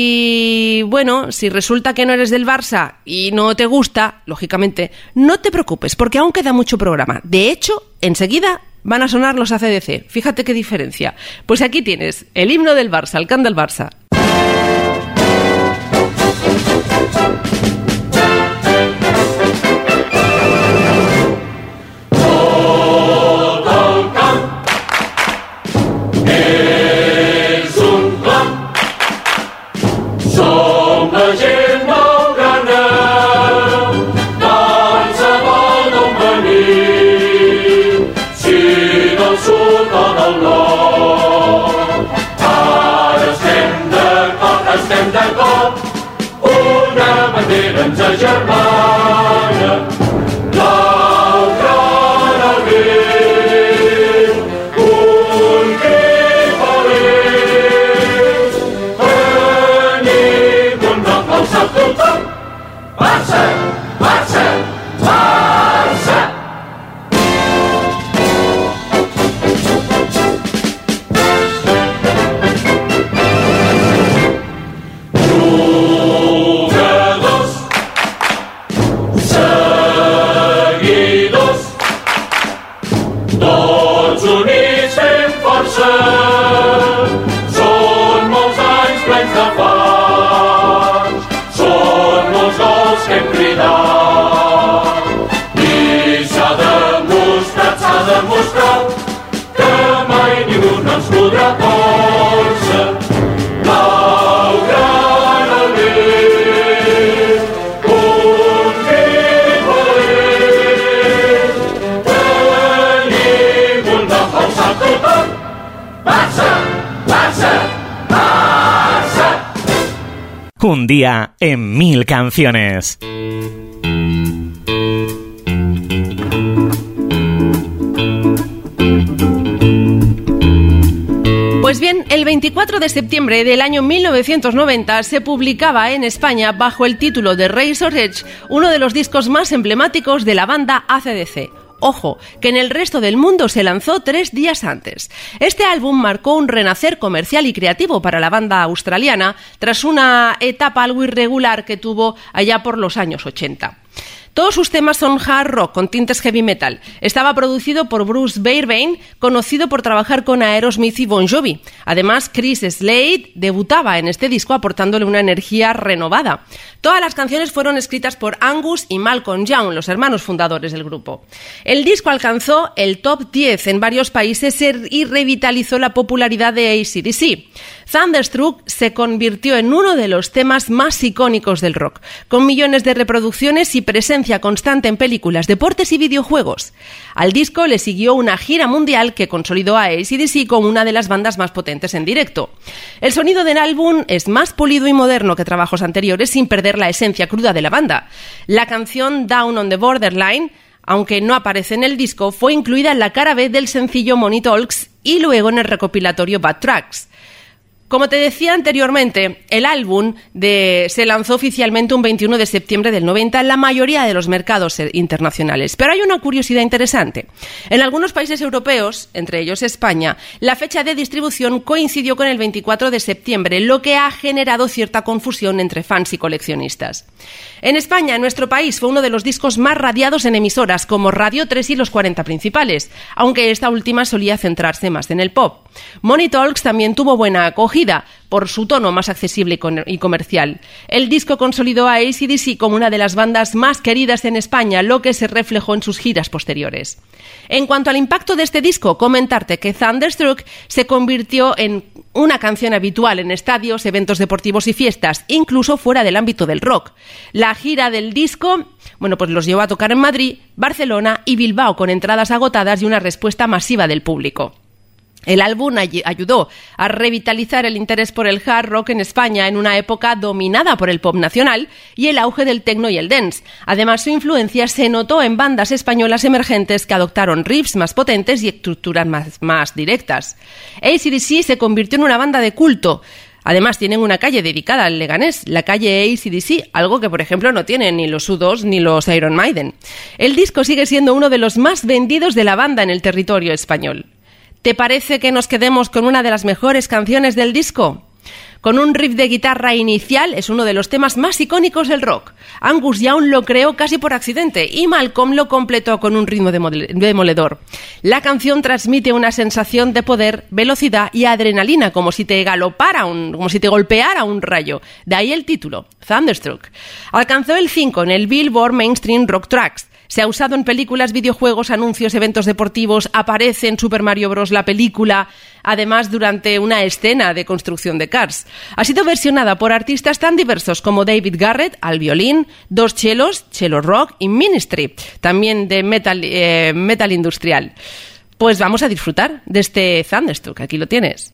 si, bueno, si resulta que no eres del Barça y no te gusta, lógicamente, no te preocupes, porque aún queda mucho programa. De hecho, enseguida van a sonar los A C D C. Fíjate qué diferencia. Pues aquí tienes el himno del Barça, el Cant del Barça. Ens agermana, blaugrana al vent, un crit feliç, tenim un nom alçat tothom, Barça, Barça, Barça! Són molts anys plens de fans, són molts gols que hem cridat, i s'ha demostrat, s'ha demostrat que mai ningú no ens podrà torcer. Blaugrana al vent, un crit feliç, tenim un nom alçat tothom, Barça, Barça, Barça. Un día en mil canciones. Pues bien, el veinticuatro de septiembre del año mil novecientos noventa se publicaba en España, bajo el título de Razor's Edge, uno de los discos más emblemáticos de la banda A C D C. Ojo, que en el resto del mundo se lanzó tres días antes. Este álbum marcó un renacer comercial y creativo para la banda australiana tras una etapa algo irregular que tuvo allá por los años ochenta. Todos sus temas son hard rock con tintes heavy metal. Estaba producido por Bruce Fairbairn, conocido por trabajar con Aerosmith y Bon Jovi. Además, Chris Slade debutaba en este disco aportándole una energía renovada. Todas las canciones fueron escritas por Angus y Malcolm Young, los hermanos fundadores del grupo. El disco alcanzó el top diez en varios países y revitalizó la popularidad de A C/D C. Thunderstruck se convirtió en uno de los temas más icónicos del rock, con millones de reproducciones y presencia constante en películas, deportes y videojuegos. Al disco le siguió una gira mundial que consolidó a A C D C como una de las bandas más potentes en directo. El sonido del álbum es más pulido y moderno que trabajos anteriores sin perder la esencia cruda de la banda. La canción Down on the Borderline, aunque no aparece en el disco, fue incluida en la cara B del sencillo Money Talks y luego en el recopilatorio Bad Tracks. Como te decía anteriormente, el álbum de, se lanzó oficialmente un veintiuno de septiembre del noventa en la mayoría de los mercados internacionales. Pero hay una curiosidad interesante. En algunos países europeos, entre ellos España, la fecha de distribución coincidió con el veinticuatro de septiembre, lo que ha generado cierta confusión entre fans y coleccionistas. En España, en nuestro país, fue uno de los discos más radiados en emisoras como Radio tres y los cuarenta principales, aunque esta última solía centrarse más en el pop. Money Talks también tuvo buena acogida por su tono más accesible y comercial. El disco consolidó a A C D C como una de las bandas más queridas en España, lo que se reflejó en sus giras posteriores. En cuanto al impacto de este disco, comentarte que Thunderstruck se convirtió en una canción habitual en estadios, eventos deportivos y fiestas, incluso fuera del ámbito del rock. La gira del disco, bueno, pues los llevó a tocar en Madrid, Barcelona y Bilbao con entradas agotadas y una respuesta masiva del público. El álbum ayudó a revitalizar el interés por el hard rock en España en una época dominada por el pop nacional y el auge del techno y el dance. Además, su influencia se notó en bandas españolas emergentes que adoptaron riffs más potentes y estructuras más, más directas. A C D C se convirtió en una banda de culto. Además, tienen una calle dedicada al Leganés, la calle A C D C, algo que, por ejemplo, no tienen ni los U dos ni los Iron Maiden. El disco sigue siendo uno de los más vendidos de la banda en el territorio español. ¿Te parece que nos quedemos con una de las mejores canciones del disco? Con un riff de guitarra inicial, es uno de los temas más icónicos del rock. Angus Young lo creó casi por accidente y Malcolm lo completó con un ritmo demoledor. La canción transmite una sensación de poder, velocidad y adrenalina, como si te galopara, un, como si te golpeara un rayo. De ahí el título, Thunderstruck. Alcanzó el cinco en el Billboard Mainstream Rock Tracks. Se ha usado en películas, videojuegos, anuncios, eventos deportivos, aparece en Super Mario Bros. La película, además durante una escena de construcción de Cars. Ha sido versionada por artistas tan diversos como David Garrett al violín, Dos Chelos, Chelo Rock y Ministry, también de metal, eh, metal industrial. Pues vamos a disfrutar de este Thunderstruck, aquí lo tienes.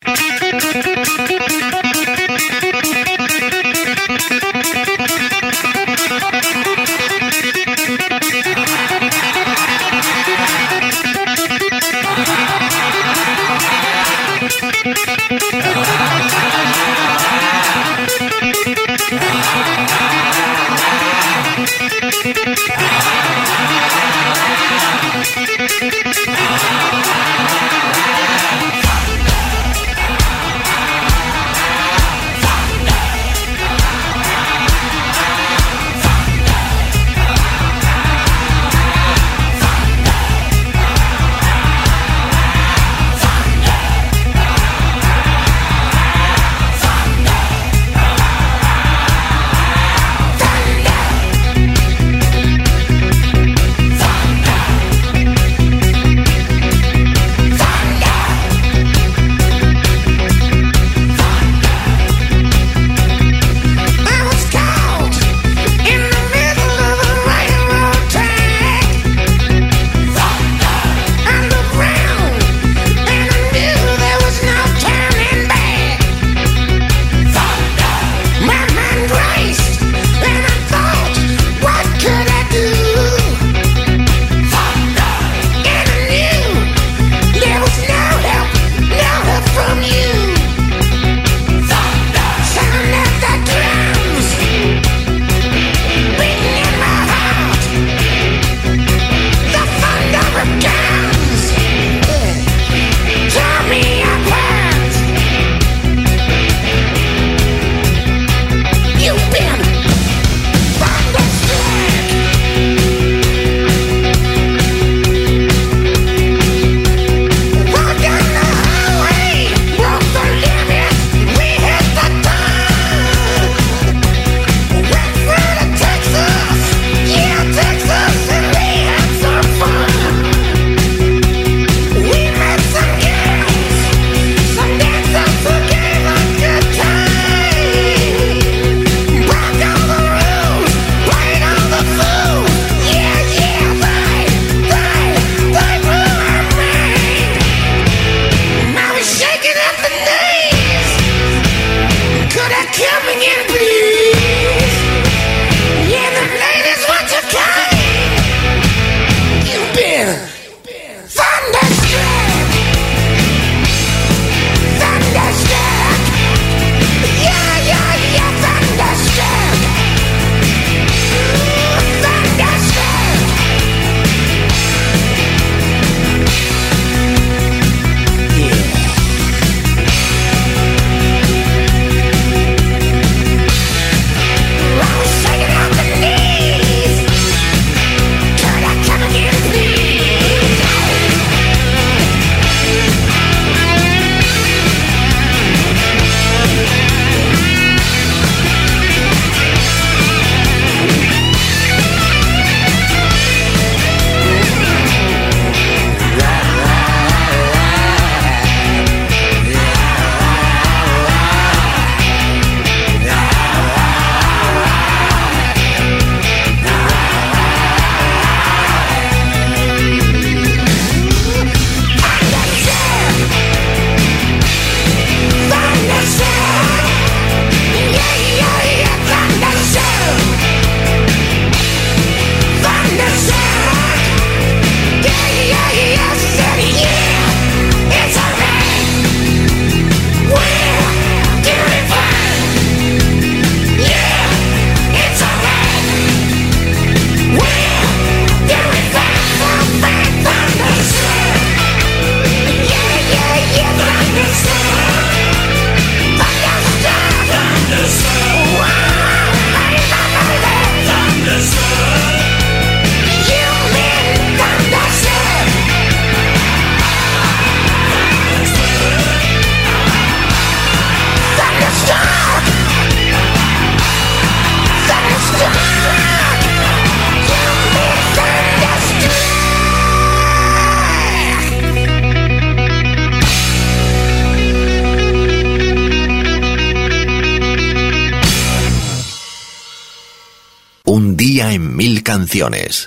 en Mil Canciones.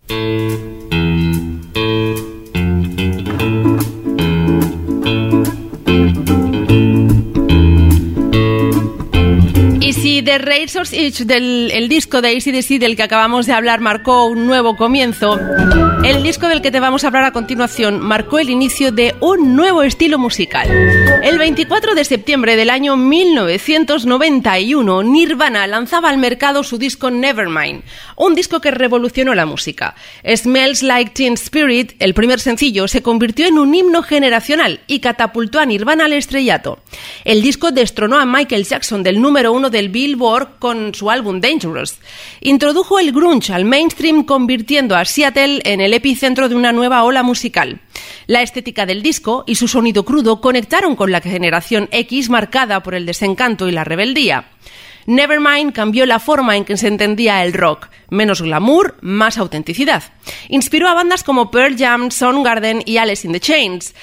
Y si The Razor's Edge, del el disco de A C D C del que acabamos de hablar, marcó un nuevo comienzo, el disco del que te vamos a hablar a continuación marcó el inicio de un nuevo estilo musical. El veinticuatro de septiembre del año mil novecientos noventa y uno, Nirvana lanzaba al mercado su disco Nevermind, un disco que revolucionó la música. Smells Like Teen Spirit, el primer sencillo, se convirtió en un himno generacional y catapultó a Nirvana al estrellato. El disco destronó a Michael Jackson del número uno del Billboard con su álbum Dangerous. Introdujo el grunge al mainstream, convirtiendo a Seattle en el epicentro de una nueva ola musical. La estética del disco y su sonido crudo conectaron con la generación X, marcada por el desencanto y la rebeldía. Nevermind cambió la forma en que se entendía el rock, menos glamour, más autenticidad. Inspiró a bandas como Pearl Jam, Soundgarden y Alice in the Chains,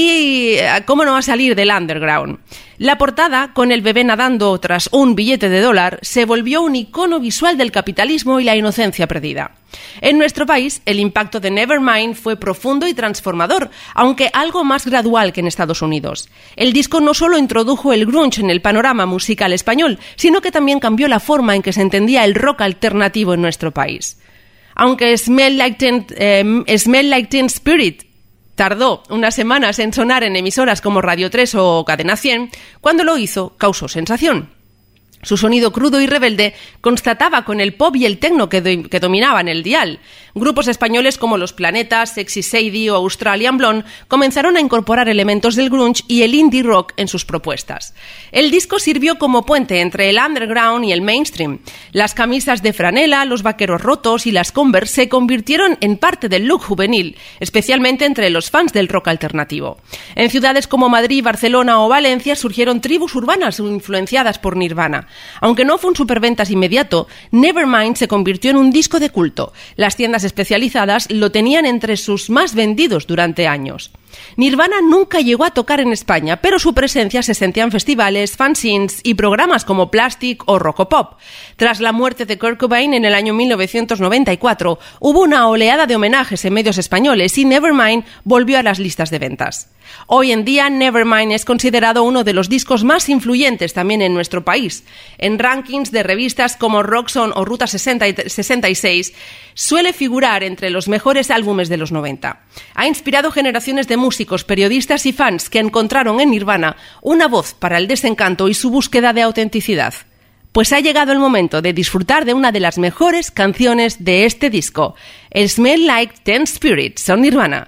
y cómo no va a salir del underground. La portada, con el bebé nadando tras un billete de dólar, se volvió un icono visual del capitalismo y la inocencia perdida. En nuestro país, el impacto de Nevermind fue profundo y transformador, aunque algo más gradual que en Estados Unidos. El disco no solo introdujo el grunge en el panorama musical español, sino que también cambió la forma en que se entendía el rock alternativo en nuestro país. Aunque Smell Like Teen, eh, Smell Like Teen Spirit tardó unas semanas en sonar en emisoras como Radio tres o Cadena cien, cuando lo hizo causó sensación. Su sonido crudo y rebelde constataba con el pop y el techno que, do- que dominaban el dial. Grupos españoles como Los Planetas, Sexy Sadie o Australian Blonde comenzaron a incorporar elementos del grunge y el indie rock en sus propuestas. El disco sirvió como puente entre el underground y el mainstream. Las camisas de franela, los vaqueros rotos y las Converse se convirtieron en parte del look juvenil, especialmente entre los fans del rock alternativo. En ciudades como Madrid, Barcelona o Valencia surgieron tribus urbanas influenciadas por Nirvana. Aunque no fue un superventas inmediato, Nevermind se convirtió en un disco de culto. Las tiendas especializadas lo tenían entre sus más vendidos durante años. Nirvana nunca llegó a tocar en España, pero su presencia se sentía en festivales, fanzines y programas como Plastic o Rockopop. Tras la muerte de Kurt Cobain en el año mil novecientos noventa y cuatro, hubo una oleada de homenajes en medios españoles y Nevermind volvió a las listas de ventas. Hoy en día, Nevermind es considerado uno de los discos más influyentes también en nuestro país. En rankings de revistas como Roxxon o Ruta sesenta y seis, suele figurar entre los mejores álbumes de los noventa. Ha inspirado generaciones de músicos, periodistas y fans que encontraron en Nirvana una voz para el desencanto y su búsqueda de autenticidad. Pues ha llegado el momento de disfrutar de una de las mejores canciones de este disco, el Smell Like Teen Spirit, son Nirvana.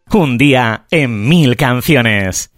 Un día en mil canciones.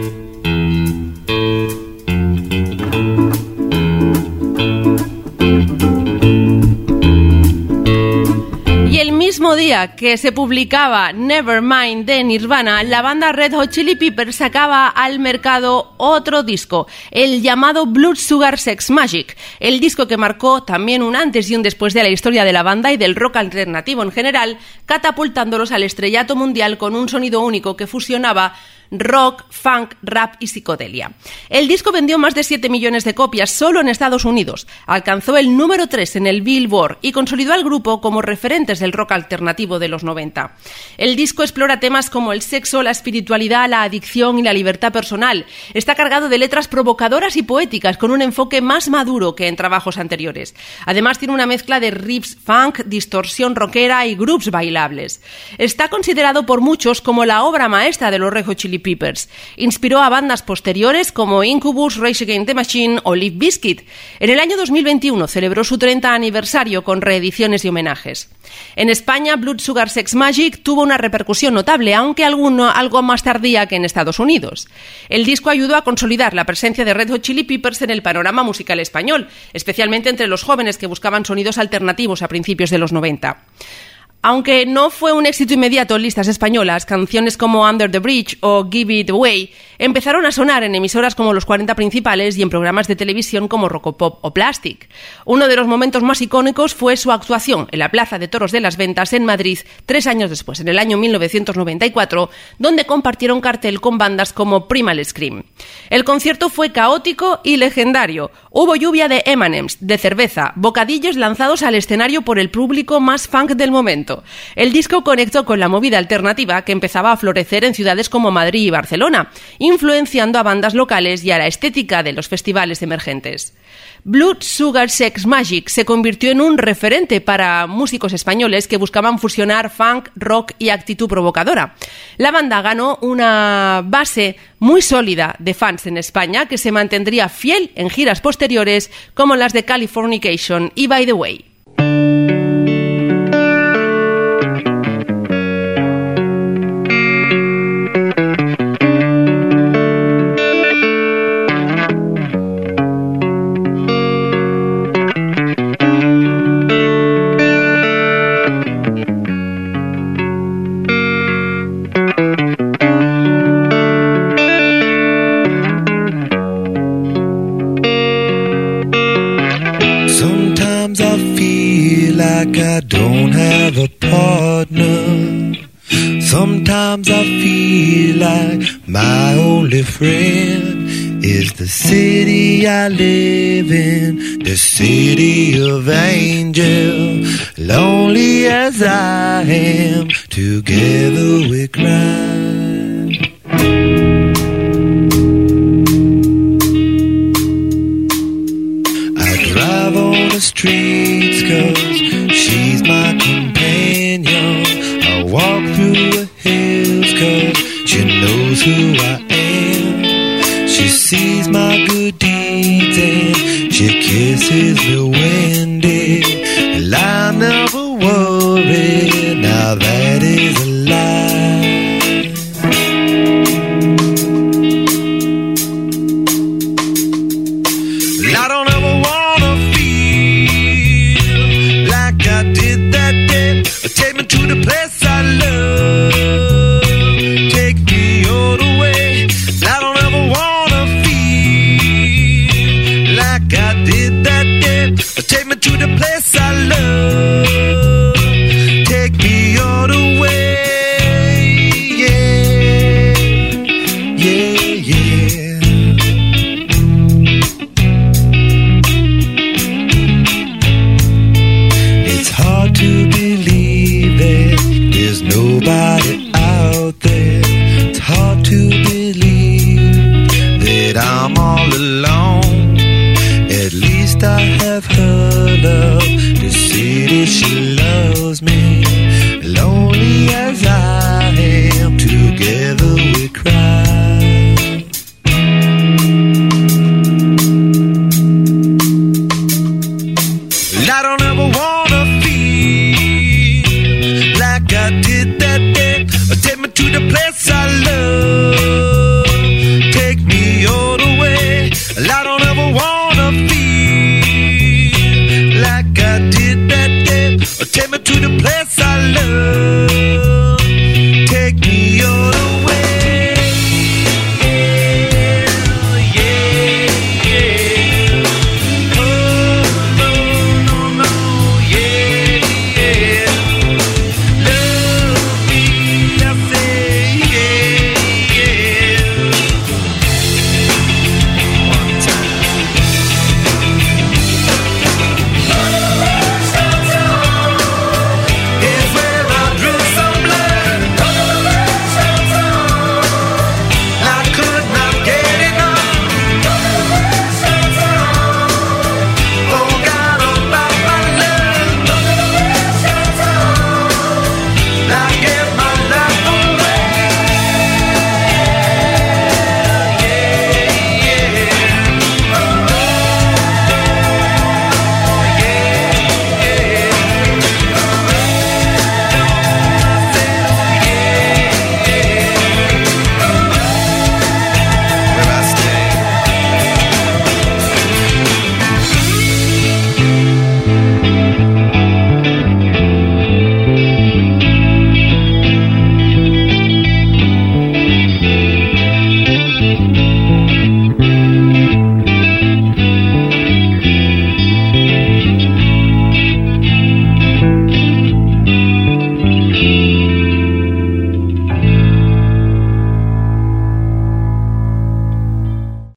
Y el mismo día que se publicaba Nevermind de Nirvana, la banda Red Hot Chili Peppers sacaba al mercado otro disco, el llamado Blood Sugar Sex Magik, el disco que marcó también un antes y un después de la historia de la banda y del rock alternativo en general, catapultándolos al estrellato mundial con un sonido único que fusionaba rock, funk, rap y psicodelia. El disco vendió más de siete millones de copias solo en Estados Unidos, alcanzó el número tres en el Billboard y consolidó al grupo como referentes del rock alternativo de los noventa. El disco explora temas como el sexo, la espiritualidad, la adicción y la libertad personal. Está cargado de letras provocadoras y poéticas con un enfoque más maduro que en trabajos anteriores. Además tiene una mezcla de riffs funk, distorsión rockera y grooves bailables. Está considerado por muchos como la obra maestra de los Red Hot Chili Peppers. Inspiró a bandas posteriores como Incubus, Rage Against the Machine o Limp Bizkit. En el año dos mil veintiuno celebró su treinta aniversario con reediciones y homenajes. En España, Blood Sugar Sex Magik tuvo una repercusión notable, aunque alguno, algo más tardía que en Estados Unidos. El disco ayudó a consolidar la presencia de Red Hot Chili Peppers en el panorama musical español, especialmente entre los jóvenes que buscaban sonidos alternativos a principios de los noventa. Aunque no fue un éxito inmediato en listas españolas, canciones como Under the Bridge o Give It Away empezaron a sonar en emisoras como Los cuarenta Principales y en programas de televisión como Rocopop o Plastic. Uno de los momentos más icónicos fue su actuación en la Plaza de Toros de las Ventas en Madrid tres años después, en el año mil novecientos noventa y cuatro, donde compartieron cartel con bandas como Primal Scream. El concierto fue caótico y legendario. Hubo lluvia de eme and eme's, de cerveza, bocadillos lanzados al escenario por el público más funk del momento. El disco conectó con la movida alternativa que empezaba a florecer en ciudades como Madrid y Barcelona, influenciando a bandas locales y a la estética de los festivales emergentes. Blood Sugar Sex Magik se convirtió en un referente para músicos españoles que buscaban fusionar funk, rock y actitud provocadora. La banda ganó una base muy sólida de fans en España que se mantendría fiel en giras posteriores como las de Californication y By the Way. I don't have a partner. Sometimes I feel like my only friend is the city I live in, the city of angels. Lonely as I am, together we cry. I drive on the streets 'cause she's my companion. I walk through the hills 'cause she knows who I am. She sees my good deeds and she kisses me when and I never worry. Now that is a lie. I don't ever wanna feel like I did that day. Take me to the place I love. Take me all the way. I don't ever wanna feel like I did that day. Take me to the place I love. Take me all the way. Yeah, yeah, yeah. It's hard to believe that there's nobody out there. It's hard to believe that I'm all alone. At least I have her love to see that she loves me. Lonely as I am, together we cry. I don't ever wanna feel like I did that day. Take me to the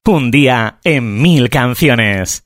Un día en mil canciones.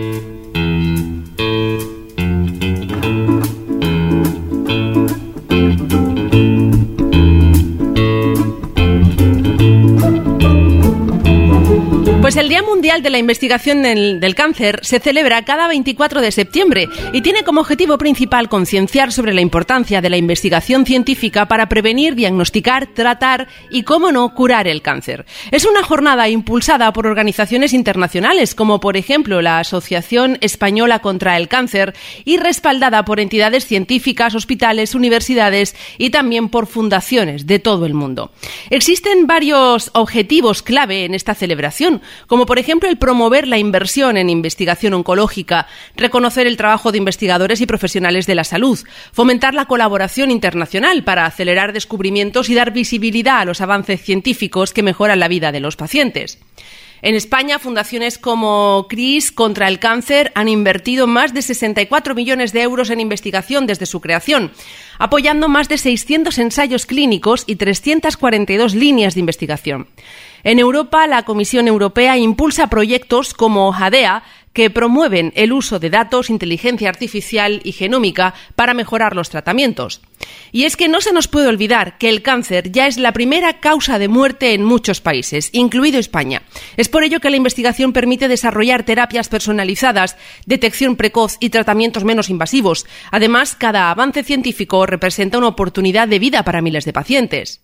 Pues el Día Mundial de la Investigación del, del Cáncer se celebra cada veinticuatro de septiembre y tiene como objetivo principal concienciar sobre la importancia de la investigación científica para prevenir, diagnosticar, tratar y, cómo no, curar el cáncer. Es una jornada impulsada por organizaciones internacionales como, por ejemplo, la Asociación Española contra el Cáncer y respaldada por entidades científicas, hospitales, universidades y también por fundaciones de todo el mundo. Existen varios objetivos clave en esta celebración, como por ejemplo el promover la inversión en investigación oncológica, reconocer el trabajo de investigadores y profesionales de la salud, fomentar la colaboración internacional para acelerar descubrimientos y dar visibilidad a los avances científicos que mejoran la vida de los pacientes. En España, fundaciones como C R I S contra el cáncer han invertido más de sesenta y cuatro millones de euros en investigación desde su creación, apoyando más de seiscientos ensayos clínicos y trescientas cuarenta y dos líneas de investigación. En Europa, la Comisión Europea impulsa proyectos como JADEA, que promueven el uso de datos, inteligencia artificial y genómica para mejorar los tratamientos. Y es que no se nos puede olvidar que el cáncer ya es la primera causa de muerte en muchos países, incluido España. Es por ello que la investigación permite desarrollar terapias personalizadas, detección precoz y tratamientos menos invasivos. Además, cada avance científico representa una oportunidad de vida para miles de pacientes.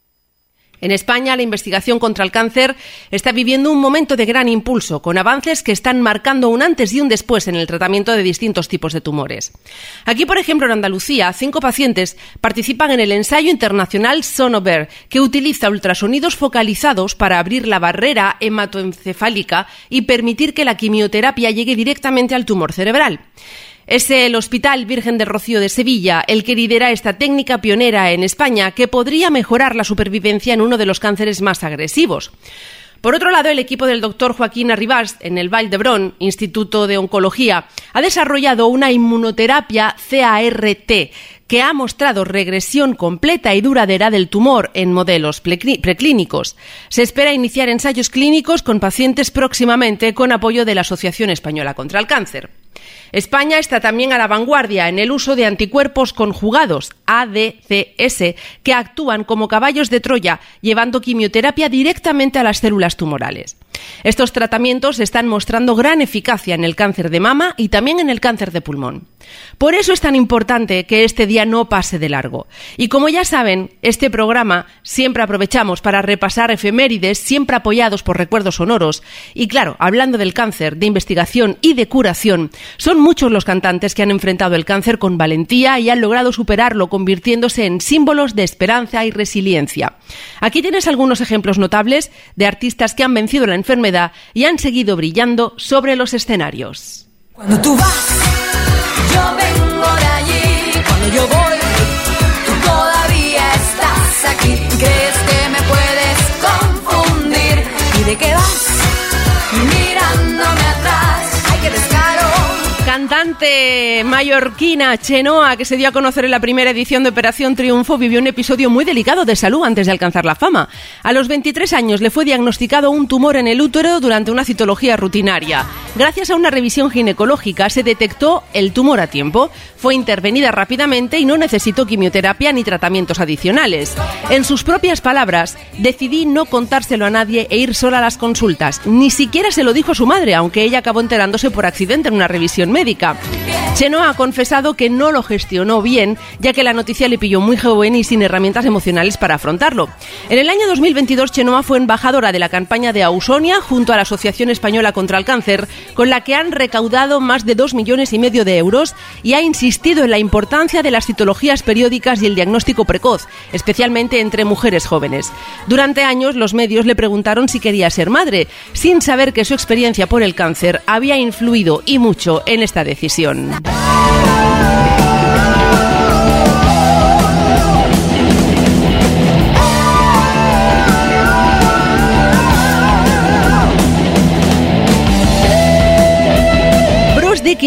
En España, la investigación contra el cáncer está viviendo un momento de gran impulso, con avances que están marcando un antes y un después en el tratamiento de distintos tipos de tumores. Aquí, por ejemplo, en Andalucía, cinco pacientes participan en el ensayo internacional Sonover, que utiliza ultrasonidos focalizados para abrir la barrera hematoencefálica y permitir que la quimioterapia llegue directamente al tumor cerebral. Es el Hospital Virgen del Rocío de Sevilla el que lidera esta técnica pionera en España que podría mejorar la supervivencia en uno de los cánceres más agresivos. Por otro lado, el equipo del doctor Joaquín Arribas, en el Vall d'Hebron, Instituto de Oncología, ha desarrollado una inmunoterapia C A R T que ha mostrado regresión completa y duradera del tumor en modelos preclínicos. Se espera iniciar ensayos clínicos con pacientes próximamente con apoyo de la Asociación Española contra el Cáncer. España está también a la vanguardia en el uso de anticuerpos conjugados, A D C S, que actúan como caballos de Troya, llevando quimioterapia directamente a las células tumorales. Estos tratamientos están mostrando gran eficacia en el cáncer de mama y también en el cáncer de pulmón. Por eso es tan importante que este día no pase de largo. Y como ya saben, este programa siempre aprovechamos para repasar efemérides, siempre apoyados por recuerdos sonoros. Y claro, hablando del cáncer, de investigación y de curación, son muchos los cantantes que han enfrentado el cáncer con valentía y han logrado superarlo, convirtiéndose en símbolos de esperanza y resiliencia. Aquí tienes algunos ejemplos notables de artistas que han vencido la enfermedad y han seguido brillando sobre los escenarios. Cuando tú vas, yo vengo de allí. Cuando yo voy, tú todavía estás aquí. ¿Crees que me puedes confundir? ¿Y de qué vas? Mirándome atrás. Ay, qué descaro. Cantante mallorquina Chenoa, que se dio a conocer en la primera edición de Operación Triunfo, vivió un episodio muy delicado de salud antes de alcanzar la fama. A los veintitrés años le fue diagnosticado un tumor en el útero durante una citología rutinaria. Gracias a una revisión ginecológica se detectó el tumor a tiempo, fue intervenida rápidamente y no necesitó quimioterapia ni tratamientos adicionales. En sus propias palabras, decidí no contárselo a nadie e ir sola a las consultas. Ni siquiera se lo dijo a su madre, aunque ella acabó enterándose por accidente en una revisión médica. Chenoa ha confesado que no lo gestionó bien, ya que la noticia le pilló muy joven y sin herramientas emocionales para afrontarlo. En el año dos mil veintidós, Chenoa fue embajadora de la campaña de Ausonia junto a la Asociación Española contra el Cáncer, con la que han recaudado más de dos millones y medio de euros y ha insistido en la importancia de las citologías periódicas y el diagnóstico precoz, especialmente entre mujeres jóvenes. Durante años, los medios le preguntaron si quería ser madre, sin saber que su experiencia por el cáncer había influido y mucho en esta decisión.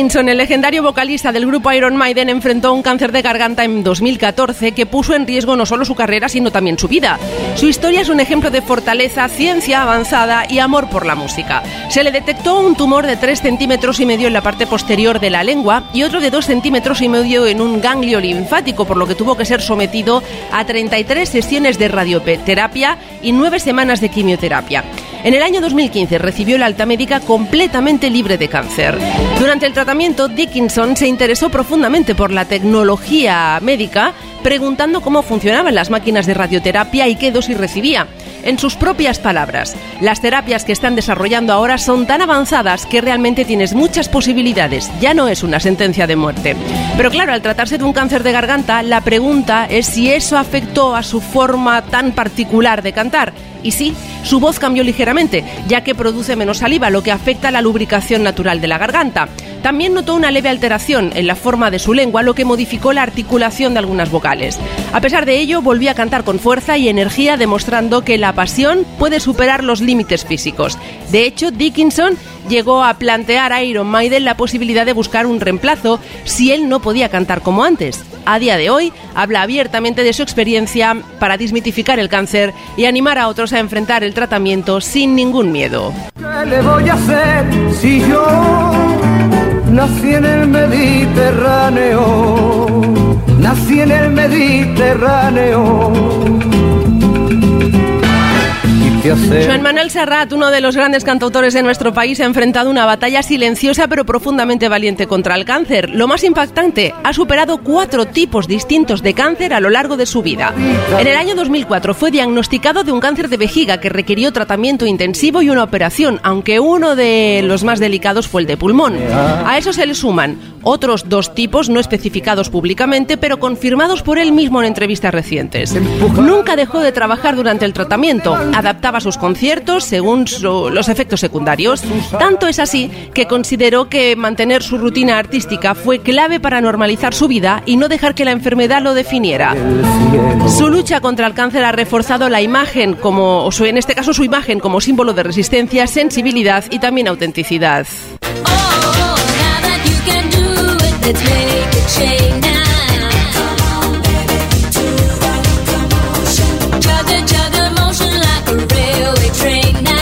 Dickinson, el legendario vocalista del grupo Iron Maiden, enfrentó un cáncer de garganta en dos mil catorce que puso en riesgo no solo su carrera, sino también su vida. Su historia es un ejemplo de fortaleza, ciencia avanzada y amor por la música. Se le detectó un tumor de tres centímetros y medio en la parte posterior de la lengua y otro de dos centímetros y medio en un ganglio linfático, por lo que tuvo que ser sometido a treinta y tres sesiones de radioterapia y nueve semanas de quimioterapia. En el año dos mil quince recibió la alta médica completamente libre de cáncer. Durante el tratamiento, Dickinson se interesó profundamente por la tecnología médica, preguntando cómo funcionaban las máquinas de radioterapia y qué dosis recibía. En sus propias palabras, las terapias que están desarrollando ahora son tan avanzadas que realmente tienes muchas posibilidades, ya no es una sentencia de muerte. Pero claro, al tratarse de un cáncer de garganta, la pregunta es si eso afectó a su forma tan particular de cantar. Y sí, su voz cambió ligeramente, ya que produce menos saliva, lo que afecta a la lubricación natural de la garganta. También notó una leve alteración en la forma de su lengua, lo que modificó la articulación de algunas vocales. A pesar de ello, volvió a cantar con fuerza y energía, demostrando que la pasión puede superar los límites físicos. De hecho, Dickinson llegó a plantear a Iron Maiden la posibilidad de buscar un reemplazo si él no podía cantar como antes. A día de hoy, habla abiertamente de su experiencia para desmitificar el cáncer y animar a otros a enfrentar el tratamiento sin ningún miedo. ¿Qué le voy a hacer si yo nací en el Mediterráneo? Nací en el Mediterráneo. Joan Manuel Serrat, uno de los grandes cantautores de nuestro país, ha enfrentado una batalla silenciosa pero profundamente valiente contra el cáncer. Lo más impactante, ha superado cuatro tipos distintos de cáncer a lo largo de su vida. En el año dos mil cuatro fue diagnosticado de un cáncer de vejiga que requirió tratamiento intensivo y una operación, aunque uno de los más delicados fue el de pulmón. A eso se le suman otros dos tipos no especificados públicamente, pero confirmados por él mismo en entrevistas recientes. Nunca dejó de trabajar durante el tratamiento, adaptaba sus conciertos según su, los efectos secundarios. Tanto es así que consideró que mantener su rutina artística fue clave para normalizar su vida y no dejar que la enfermedad lo definiera. Su lucha contra el cáncer ha reforzado la imagen, como, o su, en este caso su imagen como símbolo de resistencia, sensibilidad y también autenticidad. Let's make a change now. Chugga, chugga, motion like a railway train now.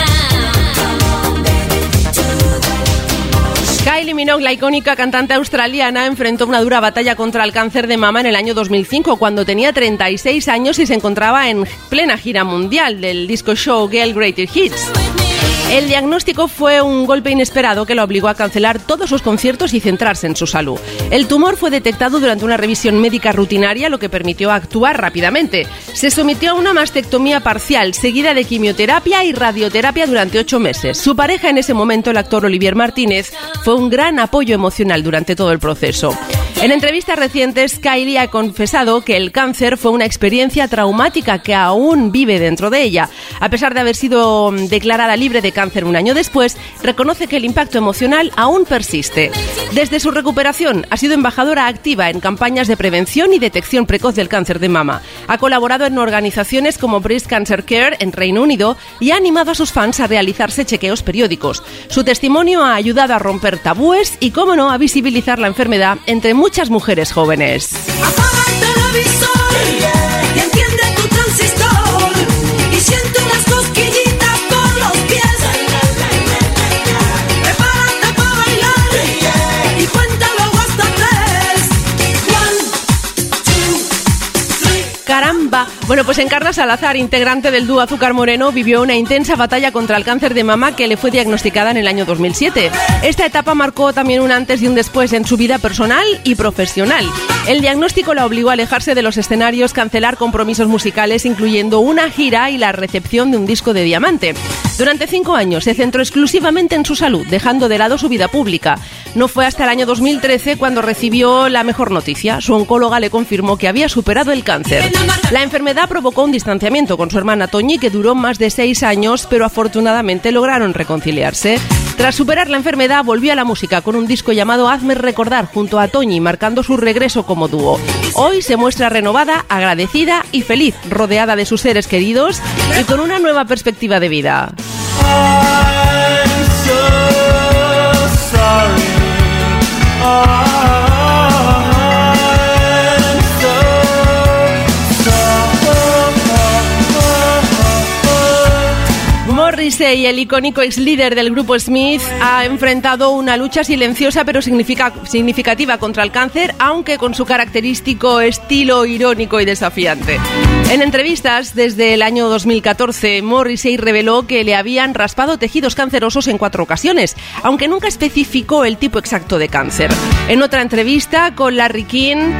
Kylie Minogue, la icónica cantante australiana, enfrentó una dura batalla contra el cáncer de mama en el año dos mil cinco, cuando tenía treinta y seis años y se encontraba en plena gira mundial del disco show Girl Greatest Hits. El diagnóstico fue un golpe inesperado que lo obligó a cancelar todos sus conciertos y centrarse en su salud. El tumor fue detectado durante una revisión médica rutinaria, lo que permitió actuar rápidamente. Se sometió a una mastectomía parcial, seguida de quimioterapia y radioterapia durante ocho meses. Su pareja en ese momento, el actor Olivier Martínez, fue un gran apoyo emocional durante todo el proceso. En entrevistas recientes, Kylie ha confesado que el cáncer fue una experiencia traumática que aún vive dentro de ella. A pesar de haber sido declarada libre de cáncer un año después, reconoce que el impacto emocional aún persiste. Desde su recuperación, ha sido embajadora activa en campañas de prevención y detección precoz del cáncer de mama. Ha colaborado en organizaciones como Breast Cancer Care en Reino Unido y ha animado a sus fans a realizarse chequeos periódicos. Su testimonio ha ayudado a romper tabúes y, cómo no, a visibilizar la enfermedad entre muchas mujeres jóvenes. Apaga el televisor y enciende tu transistor y siente unas cosquillitas por los pies. Prepárate para bailar y cuenta luego hasta tres. One, two, three. ¡Caramba! Bueno, pues Encarna Salazar, integrante del dúo Azúcar Moreno, vivió una intensa batalla contra el cáncer de mama que le fue diagnosticada en el año dos mil siete. Esta etapa marcó también un antes y un después en su vida personal y profesional. El diagnóstico la obligó a alejarse de los escenarios, cancelar compromisos musicales, incluyendo una gira y la recepción de un disco de diamante. Durante cinco años se centró exclusivamente en su salud, dejando de lado su vida pública. No fue hasta el año dos mil trece cuando recibió la mejor noticia. Su oncóloga le confirmó que había superado el cáncer. La enfermedad provocó un distanciamiento con su hermana Toñi que duró más de seis años, pero afortunadamente lograron reconciliarse. Tras superar la enfermedad, volvió a la música con un disco llamado Hazme Recordar junto a Toñi, marcando su regreso como dúo. Hoy se muestra renovada, agradecida y feliz, rodeada de sus seres queridos y con una nueva perspectiva de vida. I'm so sorry. Morrissey, el icónico ex líder del grupo Smith, ha enfrentado una lucha silenciosa pero significa- significativa contra el cáncer, aunque con su característico estilo irónico y desafiante. En entrevistas desde el año dos mil catorce, Morrissey reveló que le habían raspado tejidos cancerosos en cuatro ocasiones, aunque nunca especificó el tipo exacto de cáncer. En otra entrevista con Larry King,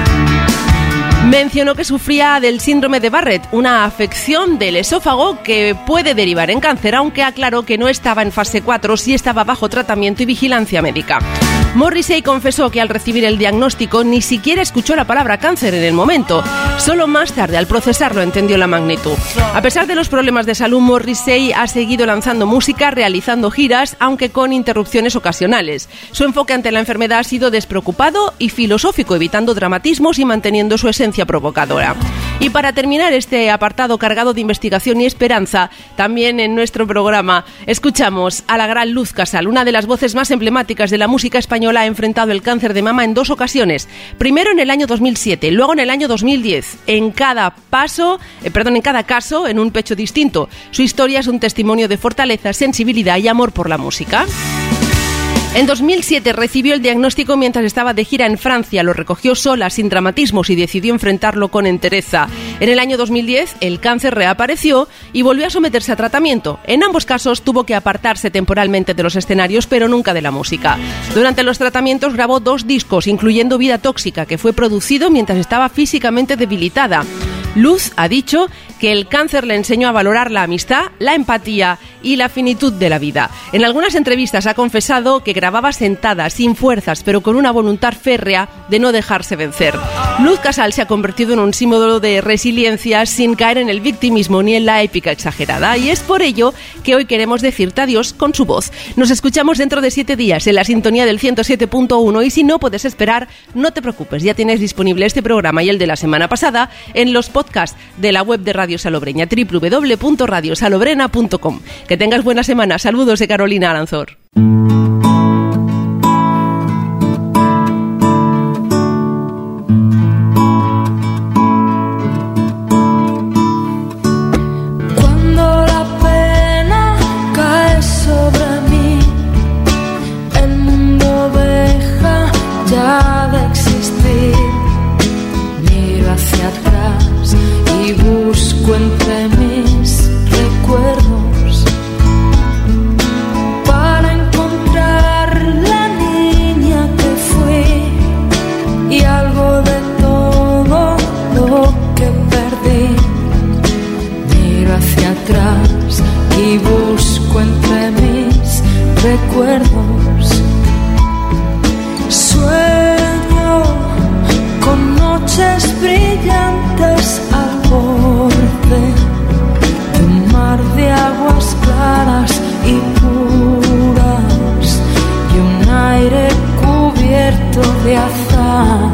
mencionó que sufría del síndrome de Barrett, una afección del esófago que puede derivar en cáncer, aunque aclaró que no estaba en fase cuatro, sí estaba bajo tratamiento y vigilancia médica. Morrissey confesó que al recibir el diagnóstico ni siquiera escuchó la palabra cáncer en el momento. Solo más tarde, al procesarlo, entendió la magnitud. A pesar de los problemas de salud, Morrissey ha seguido lanzando música, realizando giras, aunque con interrupciones ocasionales. Su enfoque ante la enfermedad ha sido despreocupado y filosófico, evitando dramatismos y manteniendo su esencia provocadora. Y para terminar este apartado cargado de investigación y esperanza, también en nuestro programa escuchamos a la gran Luz Casal, una de las voces más emblemáticas de la música española. Ha enfrentado el cáncer de mama en dos ocasiones, primero en el año dos mil siete, luego en el año dos mil diez. En cada paso, eh, perdón, en cada caso, en un pecho distinto. Su historia es un testimonio de fortaleza, sensibilidad y amor por la música. En dos mil siete recibió el diagnóstico mientras estaba de gira en Francia, lo recogió sola, sin dramatismos, y decidió enfrentarlo con entereza. En el año dos mil diez el cáncer reapareció y volvió a someterse a tratamiento. En ambos casos tuvo que apartarse temporalmente de los escenarios, pero nunca de la música. Durante los tratamientos grabó dos discos, incluyendo Vida Tóxica, que fue producido mientras estaba físicamente debilitada. Luz ha dicho que el cáncer le enseñó a valorar la amistad, la empatía y la finitud de la vida. En algunas entrevistas ha confesado que grababa sentada, sin fuerzas, pero con una voluntad férrea de no dejarse vencer. Luz Casal se ha convertido en un símbolo de resiliencia sin caer en el victimismo ni en la épica exagerada, y es por ello que hoy queremos decirte adiós con su voz. Nos escuchamos dentro de siete días en la sintonía del ciento siete punto uno, y si no puedes esperar, no te preocupes, ya tienes disponible este programa y el de la semana pasada en los podcasts de la web de Radio Salobreña, doble u doble u doble u punto radio salobrena punto com. Que tengas buena semana. Saludos de Carolina Aranzor. Cuando la pena cae sobre mí, el mundo deja ya de existir. Miro hacia atrás y busco entre mis recuerdos para encontrar la niña que fui y algo de todo lo que perdí. Miro hacia atrás y busco entre mis recuerdos. Sueño con noches brillantes al borde de un mar de aguas claras y puras y un aire cubierto de azar.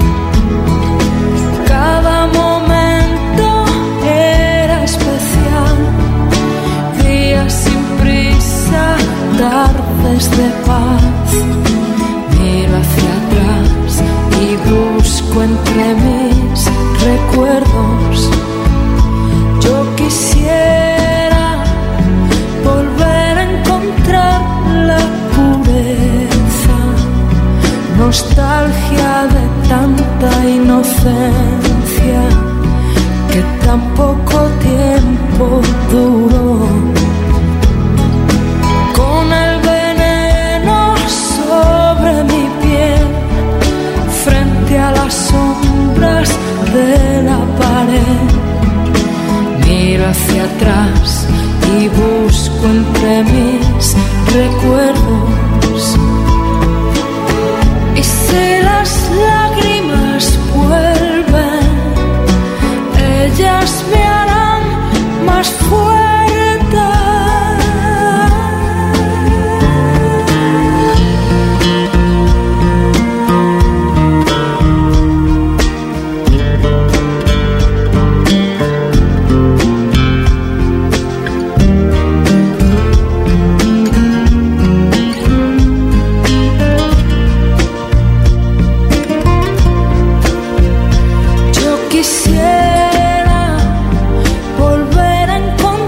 Cada momento era especial, días sin prisa, tardes de paz. Miro hacia atrás y busco entre mis recuerdos. Yo quisiera volver a encontrar la pureza, nostalgia de tanta inocencia que tan poco tiempo duró. Con el veneno sobre mi piel, frente a las sombras de la pared, miro hacia atrás y busco entre mis recuerdos. Y si las lágrimas vuelven, ellas me harán más fuerte. Quisiera volver a encontrar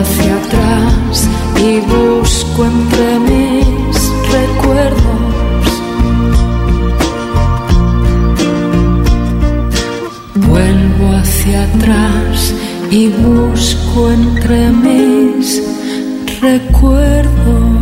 hacia atrás y busco entre mis recuerdos. Vuelvo hacia atrás y busco entre mis recuerdos.